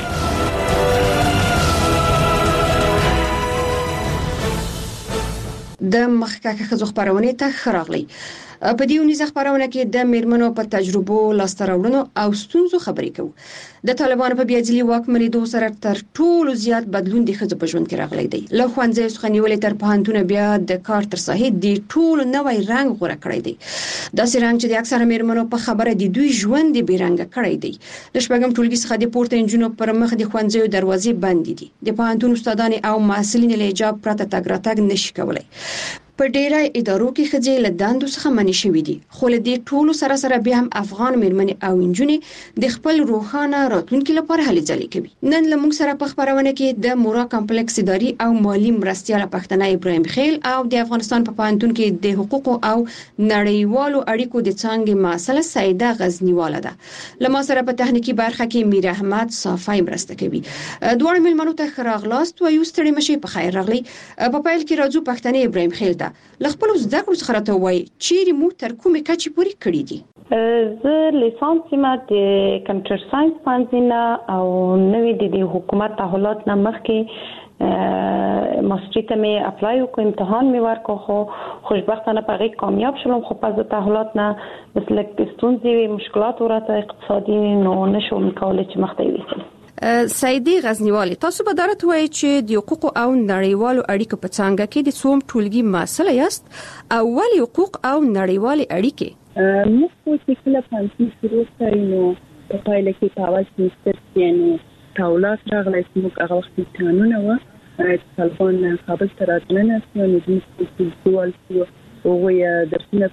د مخکخه خزو خبرونه ته خراغلي په دې ونیزه خبرونه کې د میرمنو په تجربو لاستراوړنو او ستونزو خبرې کوو. د طالبانو په بیاځلي واکمنېدو سره تر ټولو زیات بدلون د ښځو په ژوند کې راغلی دی. له ښوونځي څخه نیولې تر پوهنتونه بیا د کار تر ساحې د ټولو نوی رنګ غوره کړی دی. داسې رنګ چې د اکثره میرمنو په خبره د دوی ژوند د بیرنګ کړی دی. د شپږم ټولګي څخه د پورته انجونو پر مخ د ښوونځي دروازې بندې دي. د پوهنتون استادان او محصلین له حجاب پرته تګ راتګ نشي کولای. په ډیری ادارو کې ښځې له دندو څخه منع شوې دي، خو له دې ټولو سره سره بیا هم افغان میرمنې او انجونې د خپل روښانه راتلونکي لپاره هلې ځلې کوي. نن له موږ سره په خبرونه کې د مورا کمپلیکس اداري او مالی مرستیال پښتنه ابراهیم خیل او د افغانستان په پوهنتون کې د حقوقو او نړیوالو اړیکو د څانګې مسله سیده غزنیواله ده. له ما سره په تخنیکی برخه کې میر احمد صافی مرسته کوي. دوه میلمنو ته خراغلاست و یو ستړي مشي په خیر راغلی. په پایل کې راځو پښتنه ابراهیم خیل لخپل زده کړو څخه راته وای چیرې مو تر کومه کچې پوری کړی دي؟ زه لیسانس ما د کمپیوټر ساينس پانځینا او نوې د حکومت تحولات نه مخکې ماستری ته مې اپلای وکړ، امتحان مې ورکړ، خو خوشبختانه په هغه کامیاب شوم. خو پس د تحولات نه مثل ستونزې مشکلات ورته اقتصادي نو نشوم کولای چې مخته ویسم. سیدی غزنیوالی، تاسو به درته وایي چې د حقوق او نړیوالو اړیکو په څانګه کې د څوم ټولګي مسله یاست او ولې حقوق او نړیوالې اړیکې؟ موږ چې کله پانسي شروع کړو نو په پایله کې په اول سمستر کې نو تحولات راغلي چې موږ هغه وخت امتحانونه و طالبان کابل ته راتلنه نو موږ په ډول کې هغه درسونه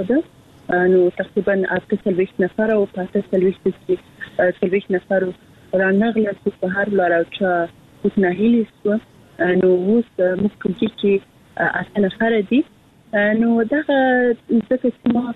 پېښ نو تقریبا اته څلوېښت نفر او په اته څلوېښت کې څلوېښت نفر رانغله په هر لار او چې کوتناهیلی سو نو اوس موږ کوم چې اته نفر دي نو دغه ځکه چې ما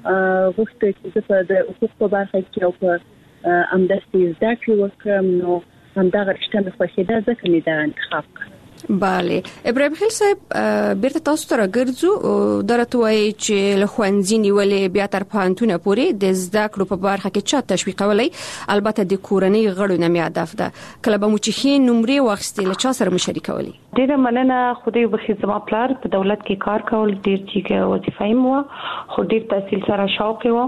غوښته چې په د حقوق په برخه کې او په امدستي زده کړې وکړم نو همدغه رشته مې خوښېده ځکه مې دا انتخاب کړ. بله ابراهیم خیل صاحب بیرته تاسو ته راګرځو. درته وایي چې له ښوونځي نیولې بیا تر پوهنتونه پورې د زده کړو په برخه کې چا تشویقولی؟ البته د کورنۍ غړو نه مې هدف ده. کله به مو چې ښې نمرې واخیستې له چا سره مو شریکولی؟ ډیره مننه. خدای وبخښي زما پلار په دولت کې کار کول ډیر چې وظیفه یې مو خو ډیر تحصیل سره شوق و.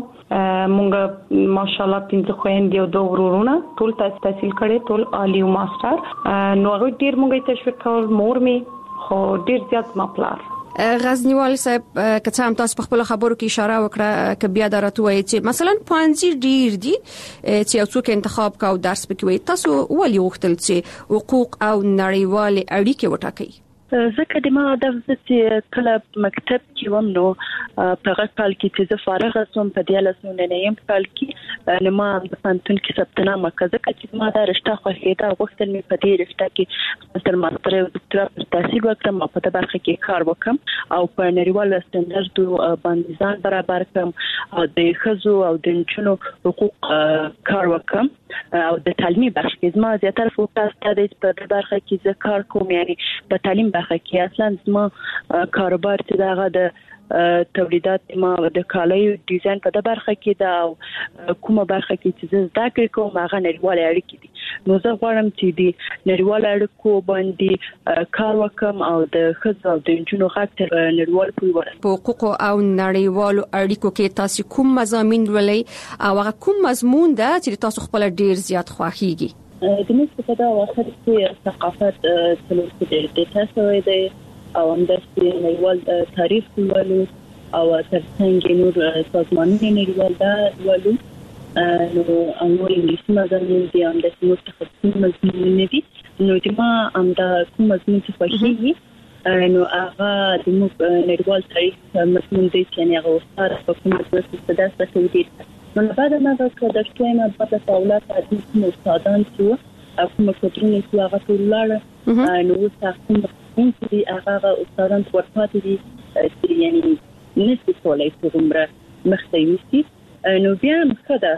مونږ ماشاءالله پنځه خويندې او دوه ورونه ټول تحصیل کړي، ټول عالی او ماستر. نو هغه ډیر مونږ تشویق کول، مور می خو ډیر زیات ما پلار. غزنیوال صاحب که څه هم تاسو په خپل خبرو کې اشاره وکړه ک بیا درته وایي چې مثلا پوهنځي ډیر دي چې یو څوک انتخاب کا او درس پکې وي، تاسو ولې وختل چې حقوق او نړیوال اړیکې وټاکئ؟ ځکه د ما هدف چې کله مکتب کې وم نو په هغه کال کې چې زه فارغ شوم په دیارلس نیم کال کې نو ما د پوهنتون کې ثبت نام وکړ ځکه چې ما دا رشته خوښېده. غوښتل مې په دې رشته کې تر ماستر او دکتورا پر تحصیل وکړم او په دې برخه کې کار وکړم او په نړیوالو سټنډرډو باندې ځان برابر کړم او د ښځو او د نجونو حقوق کار وکړم او د تعلیمي برخه کې زما زیاتره فوکس دی په دې برخه کې زه کار کوم، یعنی په تعلیم برخه کې اصلا زما کاروبار چې دغه د تولیدات ما د کالیو ډیزاین په د برخه کې دا کومه برخه کې چې زه زده کړم کوم هغه نړیوال اړیکې دي. نو زه غواړم چې د نړیوال اړیکو باندې کار وکړم او د ښځو او د نجونو غږ تر نړیوال پورې ورسوم. په حقوق او نړیوالو اړیکو کې تاسو کوم مضامین ولې او هغه کوم مضمون ده چې تاسو خپل ډیر زیات خوښیږي؟ د موږ په دا وخت کې ثقافت څلور کې د تاسو دی او همداسې نړیوال تاریخ ولولو او ترڅنګ نور سازمانونه نړیوال دا ولولو نو امور انګلیسي مضامین دي، همداسې نور تخصصي مضامین دي. نو چې ما همدا کوم مضمون چې خوښیږي نو هغه د موږ نړیوال تاریخ مضمون دی چې هغه وساره په کومه توګه ستاسو ته ودی نو بعد ما د ټوینه په تاولات د استادان چې کومه کوټرونه چې هغه ټولاره نو تاسو هم چې هغه استادان ورپاتې دي چې یعنی نسبت کولای شي عمره مختلفي نو بیا مخده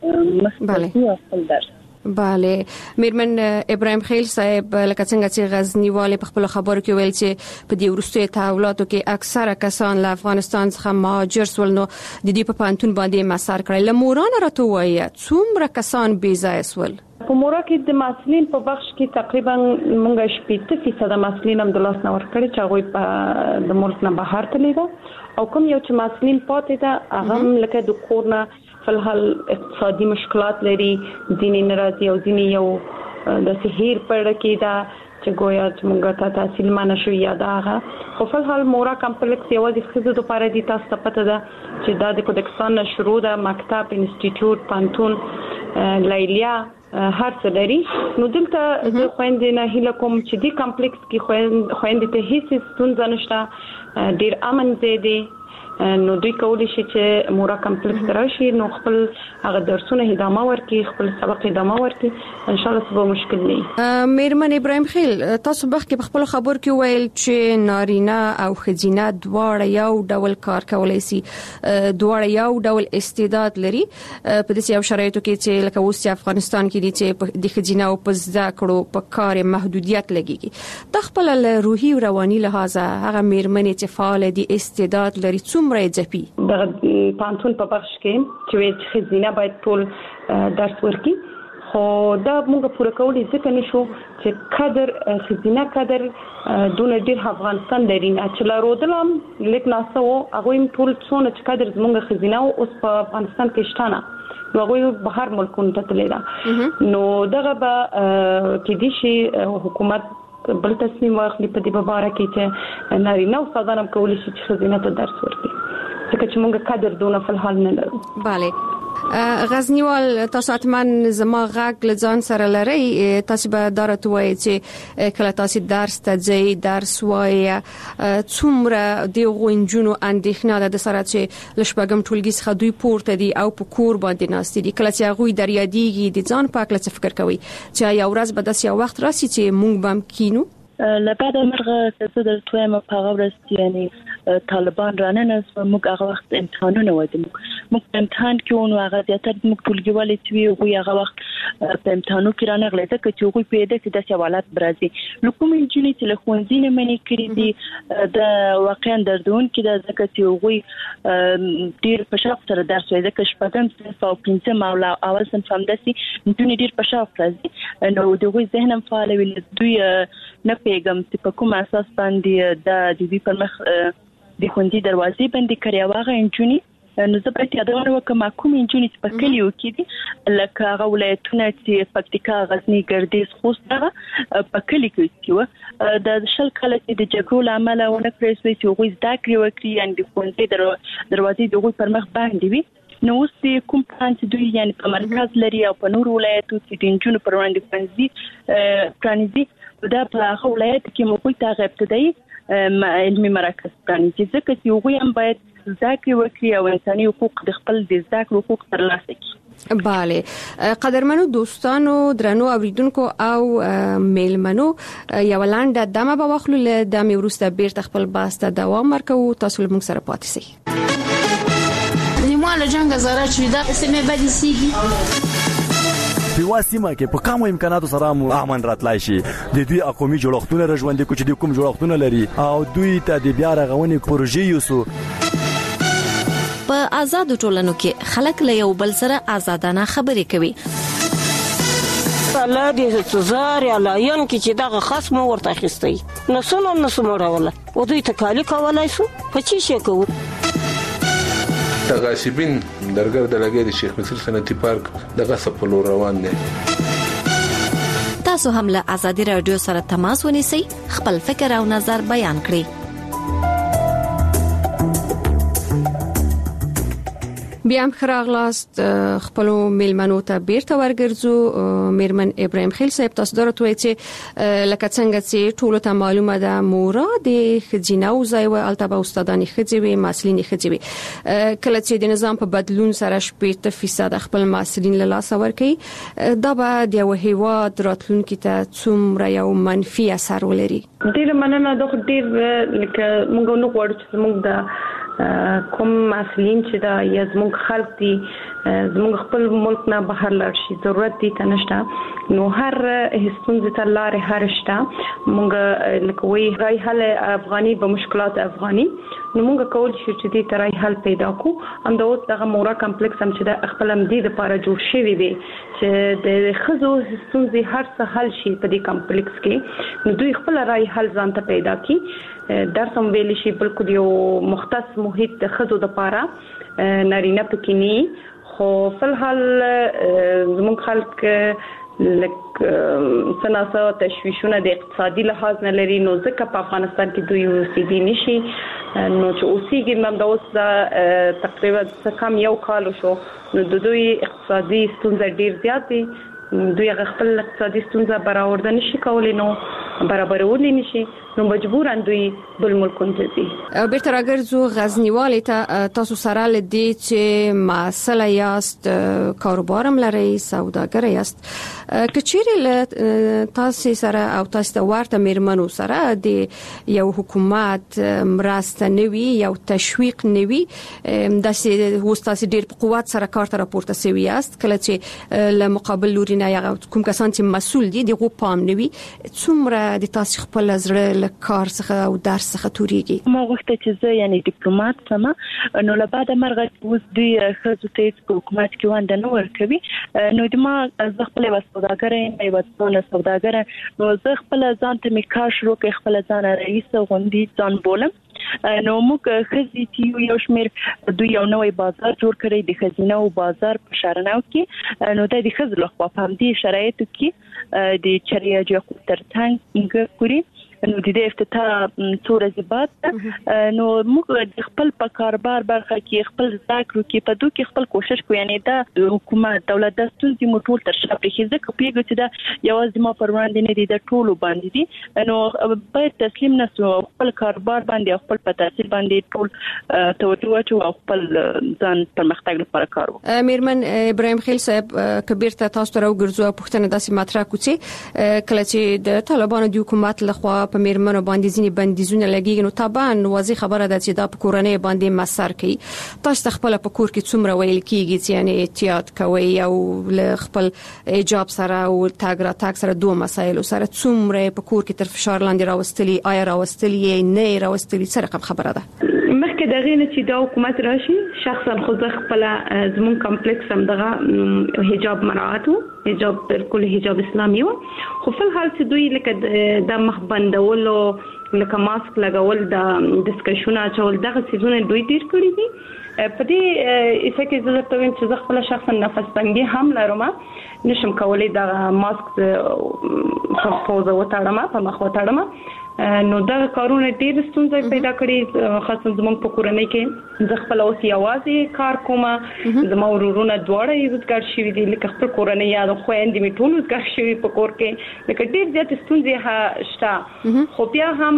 مخده خپل درس بله میرمن ابراهیم خیل صاحب لکه څنګه چې غزنی والي په خپل خبرو کې ویل چې په دې ورستي تحولاتو کې اکثره کسان له افغانستان څخه مهاجر سول نو د دې په پانتون باندې مسار کړل لموران راته وایي څومره کسان بې ځای سول په مورا کې د مسلین په بخش کې تقریبا مونږ شپږ فیصد مسلین هم د لاس نور کړی چې هغه په د ملک نه بهر تللی دا او کوم یو چې مسلین پاتې دا هغه لکه د کورنا فلحال اقتصادي مشکلات لري ځینې ناراضي او ځینې یو د سهیر پر کې دا چې ګویا چې موږ ته تحصیل مانه شو یا دا خو فلحال مورا کمپلیکس یو د خزو د پاره دي تاسو ته پته ده چې دا د کوډکستان شروع ده مکتب انسټیټیوټ پانتون لیلیا هر څه لري نو دلته د خويندې نه هله کوم چې دی کمپلیکس کې خويندې ته هیڅ ستونزه نشته ډیر امن دی نو دوی کولی شي چې مورا کمپلیکس راشي نو خپل هغه درسونه ادامه ورکړي خپل سبق ادامه ورکړي ان شاء الله څه به مشکل نه میرمن ابراهیم خیل تاسو بخ کې خپل خبر کې ویل چې نارینه او خزینه دواړه یو ډول کار کولای شي دواړه یو ډول استعداد لري په دې یو شرایطو کې چې لکه اوس افغانستان کې دي چې د خزینه او په ځدا کړو په کار محدودیت لګيږي د خپل روحي او رواني لحاظ هغه میرمنې چې فعال دي استعداد لري مره ځپی د پانتون په بخش کې چې خزینه باید ټول درس ورکړي خو دا موږ پوره کولای ځکه نشو چې قدر خزینه قدر دون ډیر افغانستان لري چې لا رودلم لیک ناسو هغه ټول څونه چې قدر موږ خزینه اوس په افغانستان کې شتانه نو هغه بهر ملکونو ته تللی دا نو دغه به کې دي شي حکومت بل تصمیم واخلي په دې باره کې چې نارینه او ښځانه کولای شي چې خزینه ته درس ورکړي ځکه چې موږ قدر دونه فلحال نه لرو bale غزنیوال تاسو اتمن زما غږ لځان سره لري تاسو به دارت وایي چې کله تاسو درس ته ځئ درس وایي څومره د غونجونو اندېښنه ده سره چې لشبګم ټولګي څخه دوی پورته دي او په کور باندې ناست دي کله چې هغه د ریاضیږي د ځان پاک لڅ فکر کوي چې یو ورځ به داسې وخت راسي چې مونږ بم کینو لبعد مرغه څه د تویم په غوړست یعنی طالبان راننس موږ هغه وخت امتحانونه ودیم موږ امتحان کې نو هغه زیاتره موږ ټولګیوالې چې وي هغه وخت په امتحانو کې رانغلې ځکه چې هغه په دې کې د سوالات برازي لکه مې چې له خوندې نه منې کړې دي د واقعا دردون کې د ځکه چې هغه ډیر په شاف سره درس وایي ځکه شپږم صنف او پنځم مولا اول صنف هم دسي نجونې ډیر په شاف راځي نو دوی ذهنم فعال وي دوی نه پیغام چې په کوم اساس باندې د دې پر مخ د خوندې دروازې باندې کړیا واغه انجونی نو زه به یادونه وکم کوم انجونی چې په کلیو کې دي لکه هغه ولایتونه چې پکتیکا غزنی ګردیز خوست هغه په کلی کې و د شل کله چې د جګړو لامل ونه کړی چې هغه زده کړی وکړي ان د خوندې دروازې دغه پر مخ باندې وي نو اوس کوم پلان چې دوی یعنی په مرکز لري او په نور ولایتو کې د انجونو پر وړاندې پنځي پرانیزي دا په هغه ولایت کې موږ ته غوښتي علمي مراکز پرانیزي ځکه چې هغه هم باید ذکر وکړي او انساني حقوق د خپل د ذکر حقوق ترلاسه کړي bale قدرمنو دوستانو درنو اوریدونکو او میلمنو یو لاندې دمه به واخلو له دمه ورسته بیرته خپل باسته دوام ورکو تاسو موږ سره پاتې سي نیمه جنگ زاره چې دا سمې بدې سیږي په واسمه کې په کومو امکاناتو سره مو امن راتلای شي د دوی اقومي جوړښتونه رژوندې کوچ د کوم جوړښتونه لري او دوی ته د بیا رغونې پروژې یوسو په آزاد ټولنو کې خلک له یو بل سره آزادانه خبرې کوي الله دې تزار یا لاین کې چې دغه خصم ورته خستي نسونه نسموړول او دوی تکالی کولای شو په چی شي کوو تغاسبین درګر د لګې د شیخ مصر صنعتي پارک دغه سپلو روان دي تاسو هم له آزادي رادیو سره تماس ونیسئ خپل فکر او نظر بیان کړئ بیا هم خراغلاست خپل میلمنو ته بیرته ورګرځو. میرمن ابراهیم خیل صاحب تاسو درته وایي چې لکه څنګه چې ټول ته معلومه ده مورا د خځینه او ځای او التبه استادانی خځوي مسلین خځوي کله چې د نظام په بدلون سره شپږ فیصد خپل مسلین له لاس ورکي دا به د یو هیواد راتلونکي ته څومره یو منفي اثر ولري. ډیر مننه د ډیر لکه موږ نو غواړو چې موږ د کوم مسلین چې دا یا زموږ خلک دي زموږ خپل ملک نه بهر لاړ شي ضرورت دي تنشته نو هر هستونځ ته لارې هر شته موږ لکه وی راي حل افغاني به مشکلات افغاني نو موږ کول شي چې دې ترای حل پیدا کو ام دا اوس دغه مورا کمپلیکس هم چې د خپل ام دي لپاره جوړ شوی دی چې د خزو هستونځ هر څه حل شي په دې کمپلیکس کې نو دوی خپل راي حل ځان ته پیدا کی درس هم ویل شي بالکل یو مختص محیط د خزو د لپاره نارینه پکینی خو فلحال زموږ خلک لک سناسه تشویشونه د اقتصادي لحاظ نه لري نو ځکه په افغانستان کې دوی اوسېږي نشي نو چې اوسېږي هم د اوس تقریبا څه کم یو کال شو نو د دوی اقتصادي ستونزې ډیر زیات دي دوی خپل اقتصادي ستونزې برابر نشي کولای نو برابرول نشي نو مجبوران دوی بل ملکونو ته ځي. بیرته راګرځو غزنیوالي ته تاسو سره لدی چې مسله یاست کاروبارم لري سوداګر یاست کچېری له تاسو سره او تاسو ته ورته میرمنو سره د یو حکومت مرسته نوي یو تشویق نوي د تاسو ډیر په قوت سره کار ته راپورته سوي است کله چې له مقابل لوري نه یو کوم کسان چې مسول دي دغه پام نوي څومره د تاسو خپل زړه کار څخه او درس څخه توريږي. ما غوښته چې زه یعنی ډیپلوماټ سم نو له بعد مرغه اوس دوی خزو ته په حکومت کې وانه نه ورکوي نو د ما زه خپل وسوداګر یم یو څونه سوداګر نو زه خپل ځان ته می کار شروع کړ خپل ځان رئیس غوندي ځان بولم نو موږ خزي چې یو شمیر دوی یو نوې بازار جوړ کړی د خزینه او بازار په شارناو کې نو د خزو له خوا په دې شرایطو کې د چریه جو ترڅنګ ګوري نو د دې افتتاح څو ورځې بعد نو موږ خپل په کاروبار برخه کې خپل ذکر کې په دوه کې خپل کوشش کوو یعنی دا حکومت دولت د ستونزې موټول تر شا پرې ځکه پیګو چې دا یوازې ما پر وړاندې نه دي د ټولو باندې دي نو باید تسلیم نشو خپل کاروبار باندې خپل په تاثیر باندې ټول توجه او خپل ځان پرمختګ لپاره کار وکړو. میرمن ابراهیم خیل صاحب کبیر ته تاسو راو ګرځو پښتنه داسې مطرح کوي کله چې د طالبانو د حکومت لخوا په میرمنو باندې ځینې بندیزونه لګیږي نو طبعا واضح خبره ده چې دا په کورنۍ باندې مسر کوي. تاسو خپل په کور کې څومره ویل کیږي چې یعنی احتیاط کوي او خپل ایجاب سره او تاګ را تاګ سره دوه مسایل سره څومره په کور کې تر فشار لاندې راوستلي آیا راوستلي نه راوستلي څه رقم خبره ده؟ مخکې دغه نه چې دا حکومت راشي شخصا خو زه خپل زمون کمپلیکس هم دغه حجاب مراعاتو حجاب بالکل حجاب اسلامي و خو په حال چې دوی لکه د مخ بندولو لکه ماسک لګول د ډسکشن اچول دغه سيزونه دوی ډیر کړی دي په دې اسه کې زه ته ویم چې زه خپل شخصا نفس تنګي هم لرم نشم کولای د ماسک په پوزه وتاړم په مخ وتاړم نو دا کارونه ډیر ستونزې پیدا کړې خاصه زموږ په کورنۍ کې زه خپل اوس یوازې کار کوم زما ورورونه دواړه یې روزګار شوي دي لکه خپل کورنۍ یا د خويندې می ټول روزګار شوي په کور کې لکه ډیر زیات ستونزې شته خو بیا هم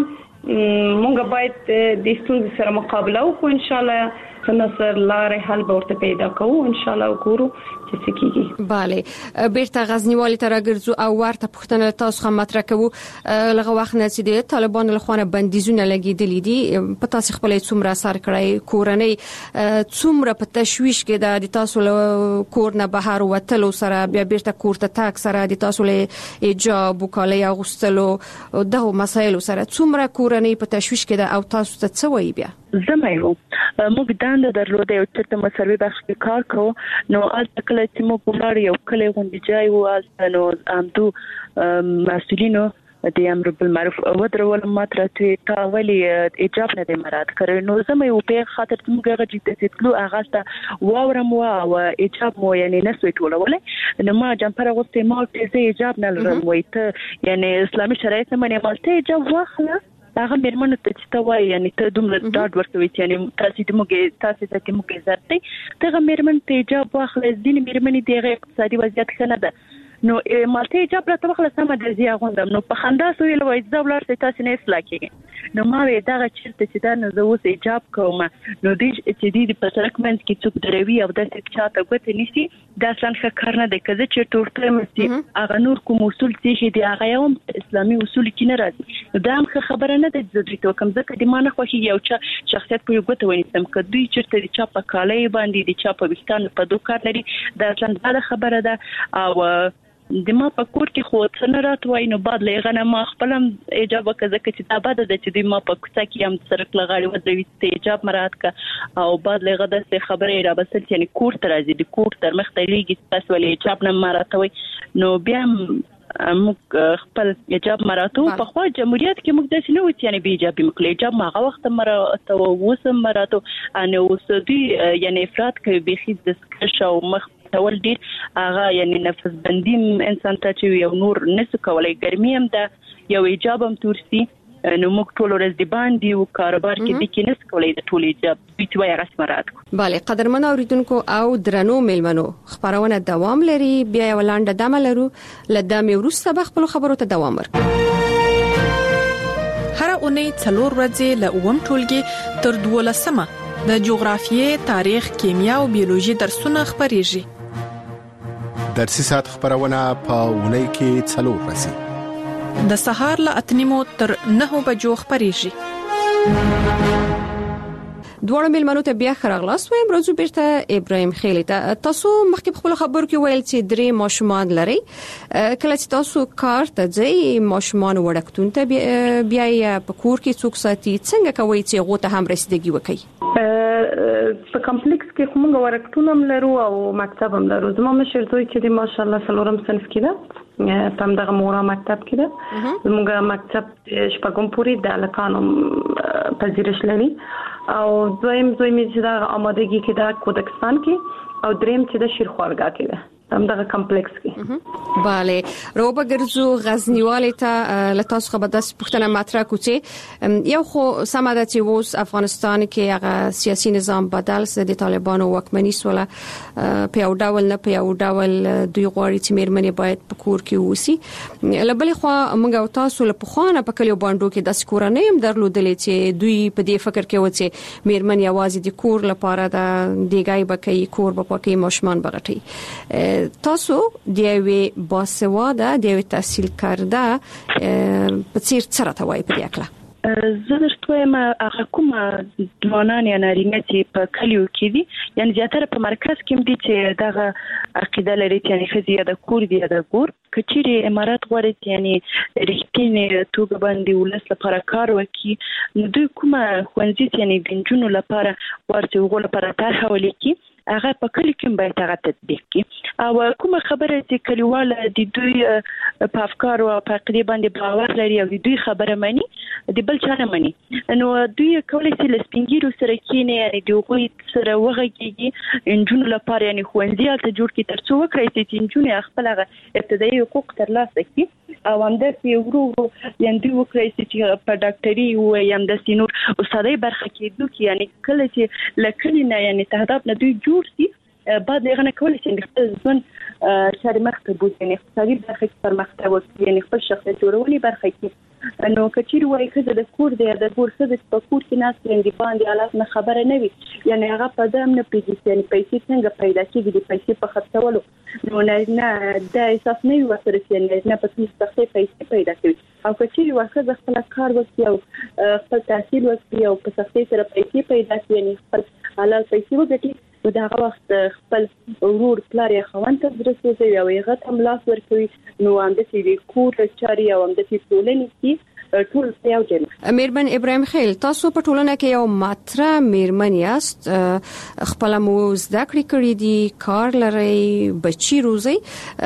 موږ باید د ستونزې سره مقابله وکړو ان شاء الله نصر لارې حل به ورته پیدا کوو ان شاء الله وګورو چې څه کیږي. bale بیرته غزنیوالي ته راګرځو او ورته پوښتنه تاسو هم مطرح کوو لغه وخت نه چې د طالبانو له خوا بندیزونه لګیدلې دي په تاسو خپل څومره اثر کړی کورنۍ څومره په تشویش کې د تاسو له کور نه بهر وتلو سره بیا بیرته کور ته تاک سره د تاسو له ایجاب وکالي اغوستلو دغه مسایل سره څومره کورنۍ په تشویش کې او تاسو ته څه وایي بیا؟ زما یو موږ دانده درلوده یو چې تم سروي بخش کې کار کوو نو البته کله چې موږ ولر یو کله غونډه ځای و نو امدو مسؤلینو د امر بالمعروف او درول ماتره ته ولی ایجاب نه مراد کړو نو زما یو په خاطر موږ غږی ته تلو هغه ته واورم او ایجاب مو یعنی نسوي ټولول نو ما جمپر غوسته ما ته ایجاب نه لرم وای ته یعنی اسلامي شریعت باندې مالته ایجاب واخله هغه میرمنو ته چې ته وایي یعنی ته دومره ډاډ ورکوي چې یعنی تاسو د موږ تاسو ته کې موږ عزت دی ته میرمن ته حجاب واخلې ځینې میرمنې دغه اقتصادي وضعیت ښه نه ده نو مالته حجاب راته واخله سم د زی غوندم نو په خندا سو ویل وای دا ولر ته تاسو نه اصلاح کیږي نو ما وی دا چیرته چې دا نه زه اوس حجاب کوم نو دې چې دې په سرک منځ کې څوک دروي او د څه چاته غوته نشي دا څنګه کار نه دی کله چې تورته مې هغه نور کوم اصول چې دی هغه یوم اسلامي اصول کې نه راځي دا هم خبره نه ده چې دوی کوم ځکه د مانه خوښي یو چا شخصیت په یو غوته ونیسم کدی چیرته چا په کالای باندې د چا په وختان په دوه کار لري دا څنګه خبره ده او د ما په کور کې خو څنګه راتوي نو بعد لغه ما خپلم حجاب وکړه چې دا بده ده چې د ما په کوڅه کې هم سرک لغړی ودرې ته حجاب مراد کا او بعد لغه د خبرې را بسل چې کور تر ازي د کور تر مخ ته لګي تاسو ولې حجاب نه مراتوي نو بیا موږ خپل حجاب مراتو په خو جمهوریت کې موږ د سينو چې نه حجاب موږ حجاب ما وخت مراتو وسم مراتو ان اوس دی یعنی افراد کوي بخي د سکشو مخ تول ډیر هغه یعنی نفس بندیم انسان ته چې یو نور نس کولای ګرمي هم ده یو حجاب هم تورسي نو موږ ټول ورځ دی باندې او کاروبار کې د کې نس کولای د ټول حجاب بیت وای رسمات bale قدرمن اوریدونکو او درنو میلمنو خبرونه دوام لري بیا ولانډه دمه لرو لدامي ورسته بخپل خبرو ته دوام ورکړو هر اونۍ څلور ورځې له اووم ټولګي تر دولسمه د جغرافیې تاریخ کیمیا او بیولوژي درسونه خبريږي درسي سات خبرونه په اونۍ کې څلور ورځې د سهار له اتنیمو تر نهو بجو خبريږي دوړ میلمنو ته بیا خرغلاس وایم روزو بیرته ابراهيم خیلی ته تاسو مخکې خپل خبرو کې ویل چې درې ماشومان لري کله چې تاسو کار ته ځئ ماشومان وړکتون ته بیا په کور کې څوک ساتي څنګه کوي چې غوته هم رسیدګي وکړي په کمپلیکس کې کومه ورکتون هم لرو او مکتب هم لرو زموږ مشر زوی چې د ماشاءالله څلورم صنف کې ده تم دغه مورا مکتب کې ده زموږ مکتب شپږم پوری د الکانو پذیرش لري او دویم دوی می چې د آمادګي کې د کوډکستان کې او دریم چې د شیرخوارګا کې ده هم دغه کمپلیکس کې bale روبه ګرځو غزنیواله ته لتاس خبر داس پښتنه مطرح کوچه یو خو سماده چې اوس افغانستان کې هغه سیاسي نظام بدل سه د طالبانو حکمرانی سوله په یو ډول نه په یو ډول دوی غواړي چې میرمنې باید په کور کې وسی لبلې خو موږ او تاسو له پخوانه په کلیو باندې کې د سکورنۍ هم درلودلې چې دوی په دې فکر کې و چې میرمنې یوازې د کور لپاره د دیګای بکې کور په پکې ماشومان بغټي تاسو دیوی باسواده دیوی تحصیل کرده په څیر څه راته وایي په دې اړه زه درته ما هغه کومه ځوانان یا نارینه چې په کلیو کې دي یعنی زیاتره په مرکز کې دي چې دغه عقیده لري چې یعنی خزي د کور دی د کور کچيري امارات غواړي یعنی رښتینی توګه باندې ولس لپاره کار وکړي نو دوی کومه خوندې یعنی د جنونو لپاره ورته وګړو لپاره طرح ولیکي هغه په کلی کې باید هغه تطبیق کړي او کومه خبره چې کلیواله د دوی په افکار او په عقیده باندې باور لري او دوی خبره مانی د بل چا نه مانی نو دوی کولای شي لسپینګیرو سره کېنه یعنی دوی سره وغږیږي انجونو لپاره یعنی خوندې ته جوړ کړي ترڅو وکړي چې انجونو خپل ابتدایي حقوق ترلاسه کړي او همداسې ورو یعنی دوی وکړي چې په ډاکټري او یم د سینور استادای برخه کې دوی یعنی کله چې لکه نه یعنی تهداب نه دوی جوړ بعد لغنه کولای شي خپل ځون شاري مخته بوت یعنی اقتصادي برخه کې پرمختګ وکړي یعنی خپل شخصیت جوړولي برخه کې نو کچیر وای کزه د کور دی د کور څه د کور کې ناس یې دی باندې حالات نه خبره نه وي یعنی هغه په دام نه پیږي یعنی پیسې څنګه پیدا کیږي د پیسې په خرڅولو نو نه نه د اساس نه وي سره چې نه په څه څه پیسې پیدا کوي او کچیر وای د خپل کار وکړي او خپل تحصیل وکړي او په څه سره پیسې پیدا کوي یعنی خپل حلال پیسې وګټي دا هغه وخت خپل ورور پلار یې خوان ته درسوي او یې غت هم لاس ورکوي نو هم د سې کور چاري او هم د ټولنې کې ټول یو جن میرمن ابراهيم خیل تاسو په ټولنه کې یو ماتره میرمن یاست خپل مو زده کړې کړې دي کار لري بچی روزي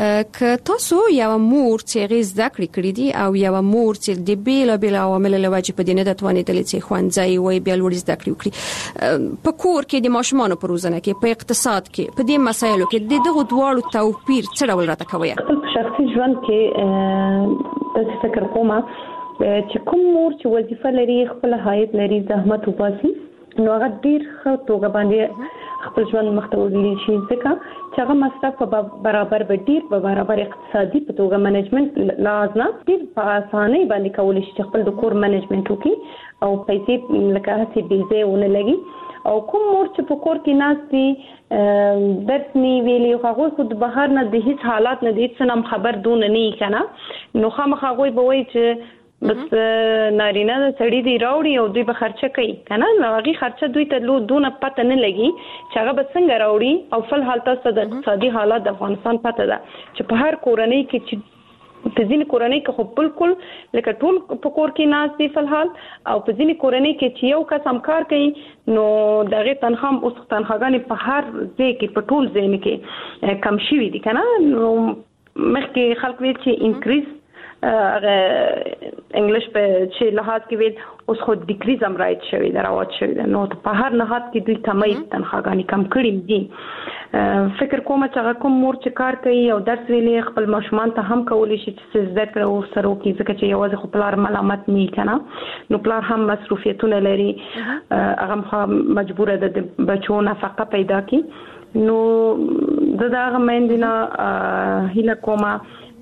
ک تاسو یو مور چې غي زده کړې کړې دي او یو مور چې د بیل بیل عوامل له وجې په دینه د توانیدل چې خوانځي وي بیا لوړ زده کړې وکړي په کور کې د ماشومان په روزنه کې په اقتصاد کې په دې مسایلو کې د دغه دواړو توپیر څه ډول راته کوي شخصي ژوند کې د فکر کومه چې کوم مور چې وظیفه لري خپل حایت لري زحمت وباسي نو هغه ډیر ښه توګه باندې خپل ژوند مخ ته وړي شي ځکه چې هغه مصرف په برابر به ډیر په برابر اقتصادي په توګه منیجمنت لازم ډیر په اسانۍ باندې کول شي خپل د کور منیجمنت وکړي او پیسې لکه هڅه بيزه ونه لګي او کوم مور چې په کور کې ناشتي درس نی ویلي هغه خود بهر نه د هیڅ حالات نه د هیڅ نم خبر دون نه کنه نو خامخا هغه به وایي چې بس نارینه د سړی دی راوړي او دوی به خرچه کوي کنه نو هغه خرچه دوی ته لو دونه پته نه لګي چې هغه به څنګه راوړي او فل حالت تاسو د اقتصادي حالات د افغانستان پته ده چې په هر کورنۍ کې چې په ځینې کورنۍ کې خو بالکل لکه ټول په کور کې ناز دي فلحال او په ځینې کورنۍ کې چې یو کس هم کار کوي نو دغه تنخواه اوس تنخواګانې په هر ځای کې په ټول ځای کې کم شوي دي کنه نو مخکې خلک ویل چې انکریز هغه انګلیش په چې لحاظ کې ویل اوس خو ډیکریز هم راځي شوی دراوت شوی نو په هر نهاد کې دوی کمای تنخواګانې کم کړي دي فکر کوم چې هغه کوم مور چې کار کوي او درس ویلي خپل ماشومان ته هم کولی شي چې زده کړه او سره کوي ځکه چې یوازې خپل پلار ملامت نه کنه نو پلار هم مصروفیتونه لري هغه مجبور ده د بچو نفقه پیدا کړي نو دغه مېندنه هیله کومه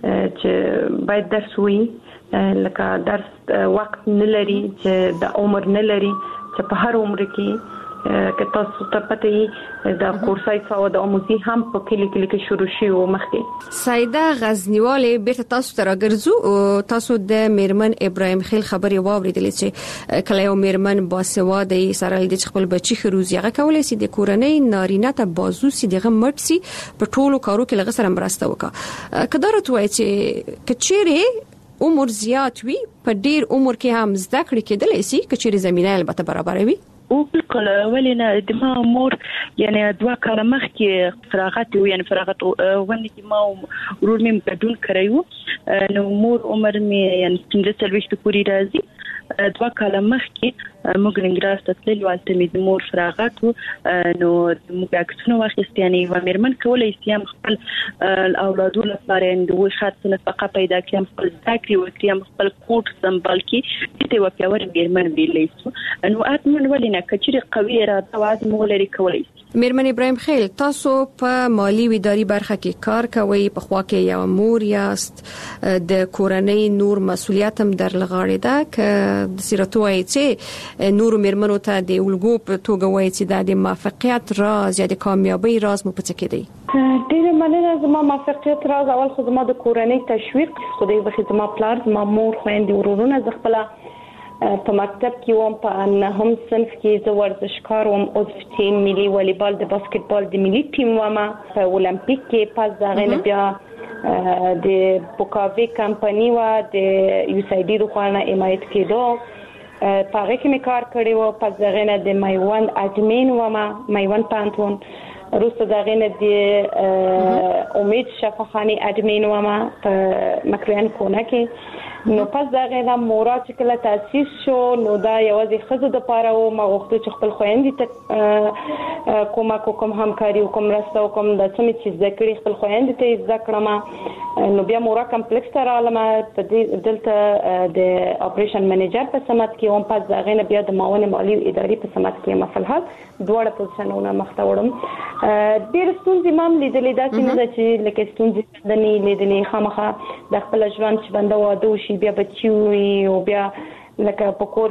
چې باید درس وي لکه درس وخت نه لري چې د عمر نه لري چې په هر عمر کې که تاسو ته پته د کورسای فاو د اموزي هم په کلی کلی کې شروع شي او مخکې سیده غزنیواله بیرته تاسو ته راګرځو تاسو د میرمن ابراهیم خیل خبري واوریدلې چې کله یو میرمن باسواده سره د خپل بچی خروزي هغه کولای شي د کورنۍ نارینه ته بازو سي دغه مرسي په ټولو کارو کې لغه سره مرسته وکړه کدارت وای چې کچېره عمر زیات وي په ډیر عمر کې هم زده کړې کېدلې شي کچېره زمينه البته برابر وي او بالکل ولینه د ما مور یعنی دوا کاله مخ کې فراغت یعنی فراغت ونه کې ما ورور مې بدون کړیو نو مور عمر مې یعنی څنګه سرویس ته پوری راځي دوا کاله مخ کې موږ لنګراس ته تلل والته مې د مور فراغت نو موږ عکسونه واخیست یعنی و مېرمن کولای شي خپل اولادو لپاره د خاص نفقه پیدا کړي خپل ذکر وکړي خپل کوټ سمبال کړي ته و پیاور مېرمن ویلې نو اتمن ولینه کچري قوي اراده واز مولري کولای میرمن ابراهیم خیل تاسو په مالی و اداري برخه کې کار کوي په خوا کې یو مور یاست د کورنۍ نور مسولیت هم در لغاړې ده ک د سیرتوي چې نور میرمنو ته د ولګو په توګه وایي چې د موفقیت راز یا د کامیابی راز مو پڅ کې دی ډیره مننه زما موفقیت راز اول خو زما د کورنۍ تشویق خدای بخښي زما پلار زما مور خويندې ورورونه ز خپل په مکتب کې وم په نهم صنف کې زه ورزشکار وم او ټیم ملي والیبال د باسکټبال د ملي ټیم وم په اولمپیک کې پاس دغه نه بیا د بوکاوي کمپنی و د یو سای ډي د خوانه حمایت کېدو په هغه کې مې کار کړی و پاس دغه نه د مایوان اډمین وم مایوان پانتون روسته دغه نه د امید شفاخانی اډمین وم په مکران کونه کې نو پس دغه د مورا چې کله تاسیس شو نو دا یوازې خزو د پاره او ما غوښتل چې خپل خويندې ته کومه کوم همکاري کوم راسته کوم د څه چې ذکر خپل خويندې ته ذکرما نو بیا مورا کمپلیکس ته رااله په دلته د اپریشن منیجر په سمات کې هم پس دغه نه بیا د معاون مالی اداري په سمات کې مفلحال دوړه پوزیشنونه مخته وړم ډېر ستونزې مام لیدلې دا چې چې لکه ستونزې د نه لیدلې خامخا د خپل ژوند چې بنده واده شي بیا بچي او بیا لکه په کور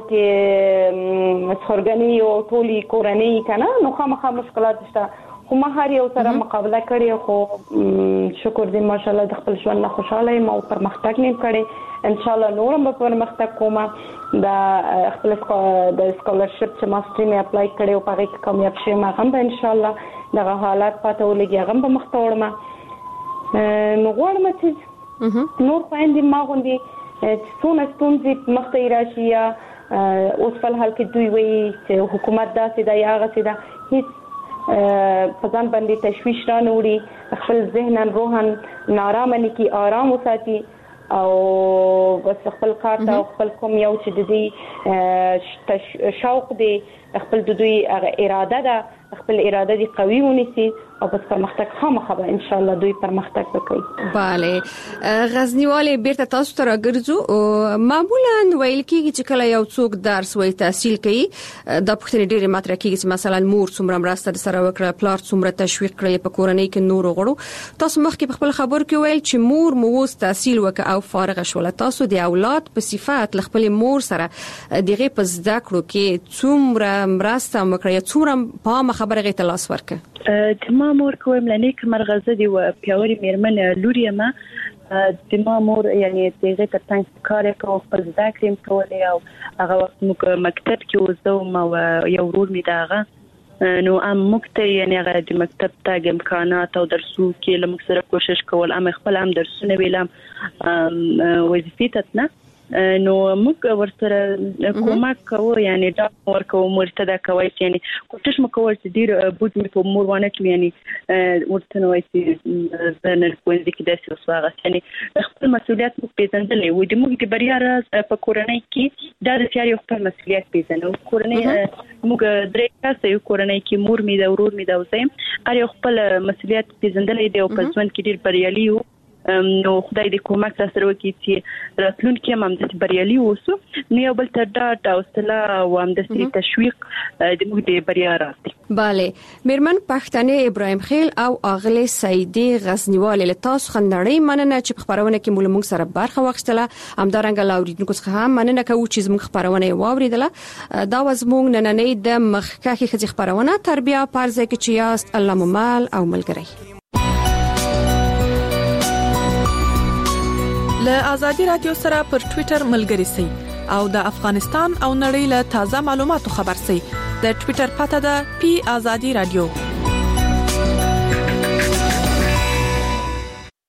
کې مسخرګنی او ټولي کورنۍ کنه نو خامخا مشکلات شته خو ما هر یو سره مقابله کړې خو شکر دې ماشاءالله د خپل ژوند نه خوشاله یم او پرمختګ نه کړې ان شاء الله نورم به پرمختګ کوم دا خپل د سکالرشپ چې ماستری مې اپلای کړې او په هغه کامیاب شوم هغه به ان شاء الله دغه حالات پاتې ولګي هغه به مخته وړم نو غواړم چې نور خويندې ما غوندي څونه ستونزې مخته راشي یا اوس په حال کې دوی وایي چې حکومت داسې دا یا هغه دا هیڅ په ځان باندې تشویش را نه وړي خپل ذهن روحن نارامه نکي آرام وساتي او بس خپل کار ته خپل کوم یو چې د دې شوق دی خپل د دوی اراده ده خپل اراده دي قوي ونیسي او بس پرمختګ خامخا به ان شاء الله دوی پرمختګ وکړي. bale غزنیواله بیرته تاسو ته راګرځو. معمولا ویل کېږي چې کله یو څوک درس وای تحصیل کوي د پښتنې ډېرې مطرح کېږي چې مثلا مور څومره مرسته سره وکړه، پلار څومره تشویق کړی په کورنۍ کې نور غړو. تاسو مخکې په خپل خبر کې ویل چې مور مو اوس تحصیل وکړه او فارغ شوله. تاسو د اولاد په صفات خپل مور سره دغه په زده کړو کې څومره مرسته وکړه، څومره په خبره غي تلاس ورکه؟ د ما مور کوم لنی کمرغزه دی و پیاوري میرمن لوري ما د ما مور یعنی دغه ترڅنګ کار کوي په زده کړم کولای او هغه وخت موږ مکتب کې وځو ما یو ورور می داغه نو ام مکته یعنی هغه د مکتب ته امکانات او درسو کې لمک سره کوشش کول ام خپل هم درسونه ویلم وظیفه تتنه نو موږ ورسره کومک کوو یعنی دا ورکو مرتدا کوي یعنی کوشش مکول چې ډیر بود می په مور ونه کې یعنی ورته نو چې زنه کوی چې د سوسواغه یعنی خپل مسؤلیت مو پیژندلې و د موږ د بریا راز په کورنۍ کې دا د سیاري خپل مسؤلیت پیژنو. کورنۍ موږ درې کسه یو کورنۍ کې مور می دا ورور می دا وسیم اړ خپل مسؤلیت پیژندلې دی او په ژوند کې ډیر بریالي وو. نو خدای dې کومک تاسو وکړي چې راتلونکي هم د بریالي اوسو. نو یو بل ته دا حوصله او هم د تشویق د موږ د بریا راځي. bale میرمن پښتنې ابراهیم خیل او اغله سیدی غزنیواله له تاسو خندړې مننه چې خبرونه کې مول موږ سره برخه واخیستله. همدارنګه لاوریدونکو څخه هم مننه کوو چې موږ خبرونه واوریدله. دا وزموږ نننې د مخکخي خځې خبرونه تربیه پرځه کې چې یاست الله ممال او ملګری. له آزادي رادیو سره پر ټوئیټر ملګری سئ او د افغانستان او نړۍ له تازه معلوماتو خبر سئ. د ټوئیټر پته ده پی آزادي رادیو.